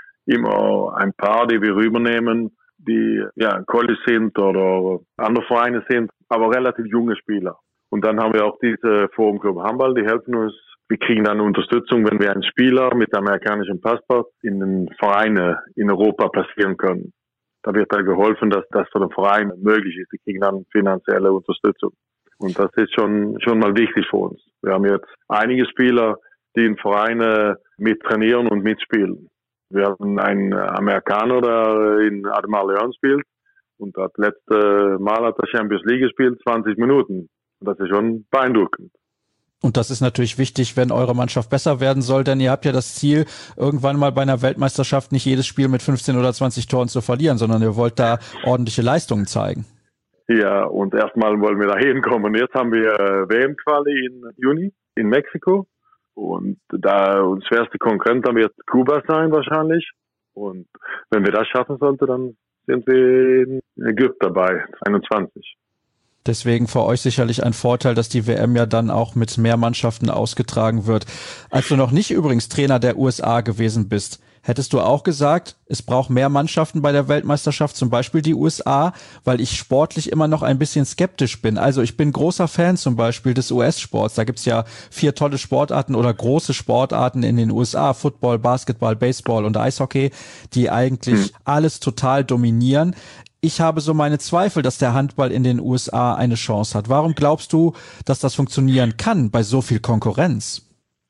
immer ein paar, die wir rübernehmen, die ja College sind oder andere Vereine sind, aber relativ junge Spieler. Und dann haben wir auch diese Forum Club Handball, die helfen uns. Wir kriegen dann Unterstützung, wenn wir einen Spieler mit amerikanischem Passport in den Vereine in Europa platzieren können. Da wird dann geholfen, dass das für den Verein möglich ist. Die kriegen dann finanzielle Unterstützung. Und das ist schon schon mal wichtig für uns. Wir haben jetzt einige Spieler, die in Vereine mit trainieren und mitspielen. Wir haben einen Amerikaner, der in Ademar Leon spielt und das letzte Mal hat er Champions League gespielt, zwanzig Minuten. Das ist schon beeindruckend. Und das ist natürlich wichtig, wenn eure Mannschaft besser werden soll, denn ihr habt ja das Ziel, irgendwann mal bei einer Weltmeisterschaft nicht jedes Spiel mit fünfzehn oder zwanzig Toren zu verlieren, sondern ihr wollt da ordentliche Leistungen zeigen. Ja, und erstmal wollen wir da hinkommen. Jetzt haben wir W M-Quali im Juni in Mexiko. Und da uns schwerste Konkurrent dann wird Kuba sein wahrscheinlich. Und wenn wir das schaffen sollten, dann sind wir in Ägypten dabei, einundzwanzig. Deswegen für euch sicherlich ein Vorteil, dass die W M ja dann auch mit mehr Mannschaften ausgetragen wird. Als du noch nicht übrigens Trainer der U S A gewesen bist, hättest du auch gesagt, es braucht mehr Mannschaften bei der Weltmeisterschaft, zum Beispiel die U S A, weil ich sportlich immer noch ein bisschen skeptisch bin. Also ich bin großer Fan zum Beispiel des U S-Sports. Da gibt's ja vier tolle Sportarten oder große Sportarten in den U S A. Football, Basketball, Baseball und Eishockey, die eigentlich hm. alles total dominieren. Ich habe so meine Zweifel, dass der Handball in den U S A eine Chance hat. Warum glaubst du, dass das funktionieren kann bei so viel Konkurrenz?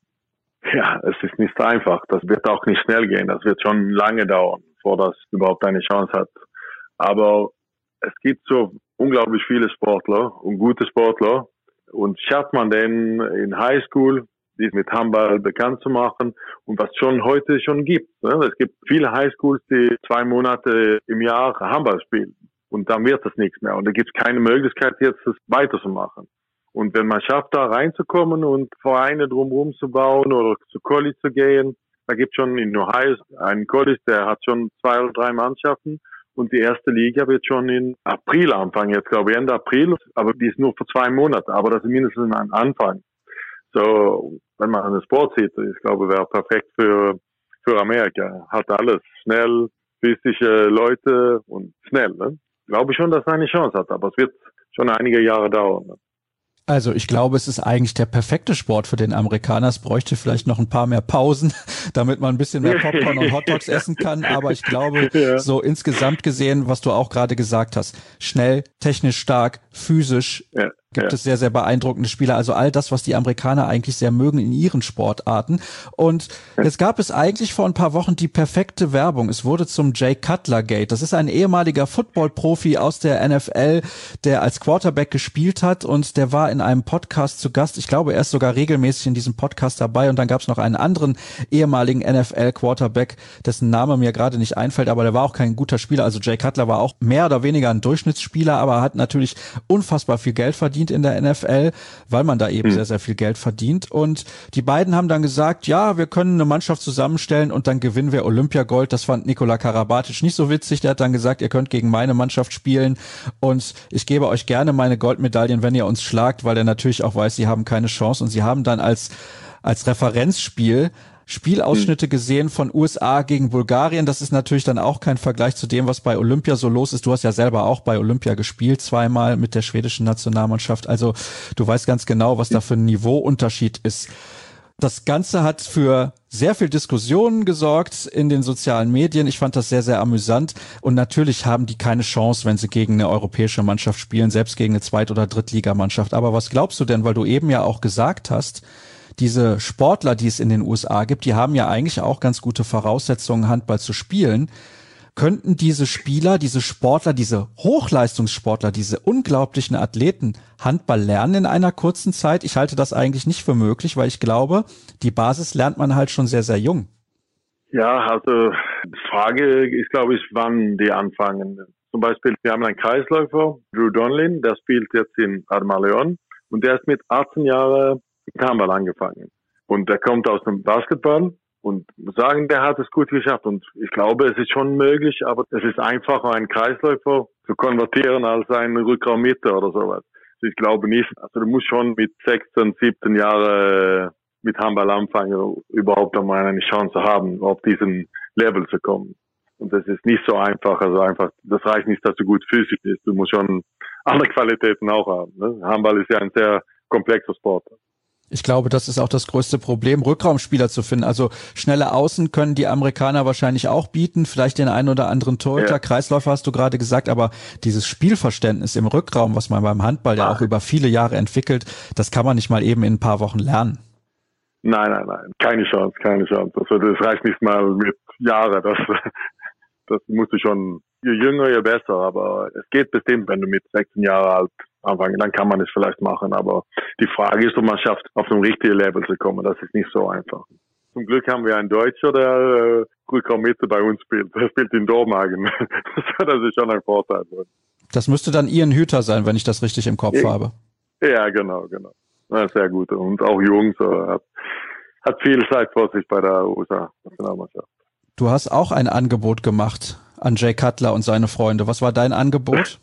Ja, es ist nicht einfach. Das wird auch nicht schnell gehen. Das wird schon lange dauern, bevor das überhaupt eine Chance hat. Aber es gibt so unglaublich viele Sportler und gute Sportler. Und schafft man den in Highschool, die mit Handball bekannt zu machen und was schon heute schon gibt. Es gibt viele Highschools, die zwei Monate im Jahr Handball spielen. Und dann wird das nichts mehr. Und da gibt es keine Möglichkeit, jetzt das weiterzumachen. Und wenn man schafft, da reinzukommen und Vereine drumherum zu bauen oder zu College zu gehen, Da gibt es schon in Ohio einen College, der hat schon zwei oder drei Mannschaften. Und die erste Liga wird schon in April anfangen, jetzt glaube ich Ende April, aber die ist nur für zwei Monate, aber das ist mindestens ein Anfang. So, wenn man einen Sport sieht, ich glaube, wäre perfekt für, für Amerika. Hat alles, schnell, physische Leute und schnell, ne? Glaube ich schon, dass er eine Chance hat, aber es wird schon einige Jahre dauern. Ne? Also ich glaube, es ist eigentlich der perfekte Sport für den Amerikaner. Es bräuchte vielleicht noch ein paar mehr Pausen, damit man ein bisschen mehr Popcorn und Hotdogs essen kann. Aber ich glaube, ja. so insgesamt gesehen, was du auch gerade gesagt hast, schnell, technisch stark, physisch, ja. gibt ja. es sehr, sehr beeindruckende Spieler. Also all das, was die Amerikaner eigentlich sehr mögen in ihren Sportarten. Und jetzt gab es eigentlich vor ein paar Wochen die perfekte Werbung. Es wurde zum Jay Cutler Gate. Das ist ein ehemaliger Football-Profi aus der N F L, der als Quarterback gespielt hat und der war in einem Podcast zu Gast. Ich glaube, er ist sogar regelmäßig in diesem Podcast dabei. Und dann gab es noch einen anderen ehemaligen N F L-Quarterback, dessen Name mir gerade nicht einfällt, aber der war auch kein guter Spieler. Also Jay Cutler war auch mehr oder weniger ein Durchschnittsspieler, aber hat natürlich unfassbar viel Geld verdient in der N F L, weil man da eben mhm. sehr, sehr viel Geld verdient. Und die beiden haben dann gesagt, ja, wir können eine Mannschaft zusammenstellen und dann gewinnen wir Olympiagold. Das fand Nikola Karabatic nicht so witzig. Der hat dann gesagt, ihr könnt gegen meine Mannschaft spielen und ich gebe euch gerne meine Goldmedaillen, wenn ihr uns schlagt, weil er natürlich auch weiß, sie haben keine Chance. Und sie haben dann als, als Referenzspiel Spielausschnitte gesehen von U S A gegen Bulgarien. Das ist natürlich dann auch kein Vergleich zu dem, was bei Olympia so los ist. Du hast ja selber auch bei Olympia gespielt, zweimal mit der schwedischen Nationalmannschaft. Also du weißt ganz genau, was da für ein Niveauunterschied ist. Das Ganze hat für sehr viel Diskussionen gesorgt in den sozialen Medien. Ich fand das sehr, sehr amüsant. Und natürlich haben die keine Chance, wenn sie gegen eine europäische Mannschaft spielen, selbst gegen eine Zweit- oder Drittligamannschaft. Aber was glaubst du denn, weil du eben ja auch gesagt hast, diese Sportler, die es in den U S A gibt, die haben ja eigentlich auch ganz gute Voraussetzungen, Handball zu spielen. Könnten diese Spieler, diese Sportler, diese Hochleistungssportler, diese unglaublichen Athleten Handball lernen in einer kurzen Zeit? Ich halte das eigentlich nicht für möglich, weil ich glaube, die Basis lernt man halt schon sehr, sehr jung. Ja, also die Frage ist, glaube ich, wann die anfangen. Zum Beispiel, wir haben einen Kreisläufer, Drew Donlin, der spielt jetzt in Admaleon und der ist mit achtzehn Jahren mit Handball angefangen. Und der kommt aus dem Basketball und sagen, der hat es gut geschafft. Und ich glaube, es ist schon möglich, aber es ist einfacher, einen Kreisläufer zu konvertieren als einen Rückraummitte oder sowas. Ich glaube nicht. Also du musst schon mit sechzehn, siebzehn Jahren mit Handball anfangen, überhaupt einmal eine Chance haben, auf diesen Level zu kommen. Und das ist nicht so einfach. Also einfach, das reicht nicht, dass du gut physisch bist. Du musst schon andere Qualitäten auch haben. Ne? Handball ist ja ein sehr komplexer Sport. Ich glaube, das ist auch das größte Problem, Rückraumspieler zu finden. Also schnelle Außen können die Amerikaner wahrscheinlich auch bieten, vielleicht den einen oder anderen Torhüter, ja. Kreisläufer hast du gerade gesagt, aber dieses Spielverständnis im Rückraum, was man beim Handball ja auch über viele Jahre entwickelt, das kann man nicht mal eben in ein paar Wochen lernen. Nein, nein, nein, keine Chance, keine Chance. Also das reicht nicht mal mit Jahren, das, das musst du schon, je jünger, je besser, aber es geht bestimmt, wenn du mit sechzehn Jahren alt anfangen, dann kann man es vielleicht machen, aber die Frage ist, ob man schafft, auf ein richtiges Level zu kommen. Das ist nicht so einfach. Zum Glück haben wir einen Deutscher, der äh, Rückraummitte bei uns spielt. Der spielt in Dormagen. Das ist schon ein Vorteil. Das müsste dann Ian Hüter sein, wenn ich das richtig im Kopf ja, habe. Ja, genau, genau. Ja, sehr gut. Und auch jung, so, hat, hat viel Zeit vor sich bei der U S A-Nationalmannschaft. Du hast auch ein Angebot gemacht an Jay Cutler und seine Freunde. Was war dein Angebot?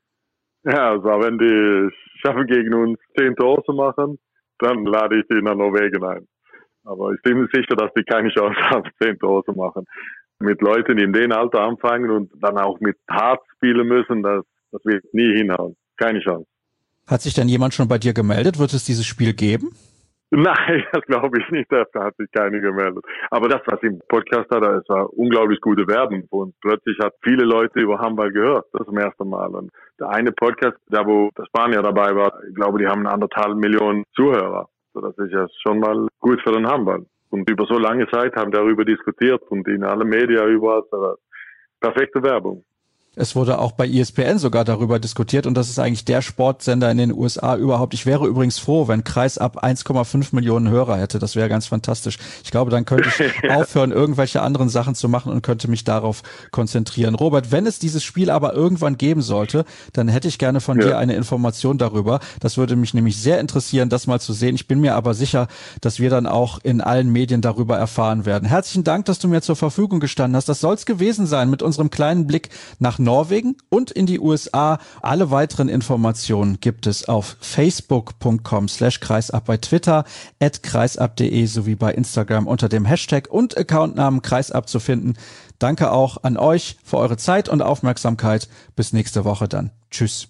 Ja, also wenn die schaffen, gegen uns zehn Tore zu machen, dann lade ich die nach Norwegen ein. Aber ich bin mir sicher, dass die keine Chance haben, zehn Tore zu machen. Mit Leuten, die in dem Alter anfangen und dann auch mit hart spielen müssen, das, das wird nie hinhauen. Keine Chance. Hat sich denn jemand schon bei dir gemeldet? Wird es dieses Spiel geben? Nein, das glaube ich nicht. Da hat sich keiner gemeldet. Aber das, was im Podcast hat, das war unglaublich gute Werbung. Und plötzlich hat viele Leute über Handball gehört. Das zum ersten Mal. Und der eine Podcast, da wo der Spanier dabei war, ich glaube, die haben anderthalb Millionen Zuhörer. So, das ist ja schon mal gut für den Handball. Und über so lange Zeit haben darüber diskutiert und in allen Medien überall. Perfekte Werbung. Es wurde auch bei E S P N sogar darüber diskutiert und das ist eigentlich der Sportsender in den U S A überhaupt. Ich wäre übrigens froh, wenn Kreisab eins Komma fünf Millionen Hörer hätte. Das wäre ganz fantastisch. Ich glaube, dann könnte ich aufhören, irgendwelche anderen Sachen zu machen und könnte mich darauf konzentrieren. Robert, wenn es dieses Spiel aber irgendwann geben sollte, dann hätte ich gerne von ja. dir eine Information darüber. Das würde mich nämlich sehr interessieren, das mal zu sehen. Ich bin mir aber sicher, dass wir dann auch in allen Medien darüber erfahren werden. Herzlichen Dank, dass du mir zur Verfügung gestanden hast. Das soll's gewesen sein mit unserem kleinen Blick nach Norwegen und in die U S A. Alle weiteren Informationen gibt es auf facebook.com slash kreisab, bei Twitter at kreisab.de sowie bei Instagram unter dem Hashtag und Accountnamen kreisab zu finden. Danke auch an euch für eure Zeit und Aufmerksamkeit. Bis nächste Woche dann. Tschüss.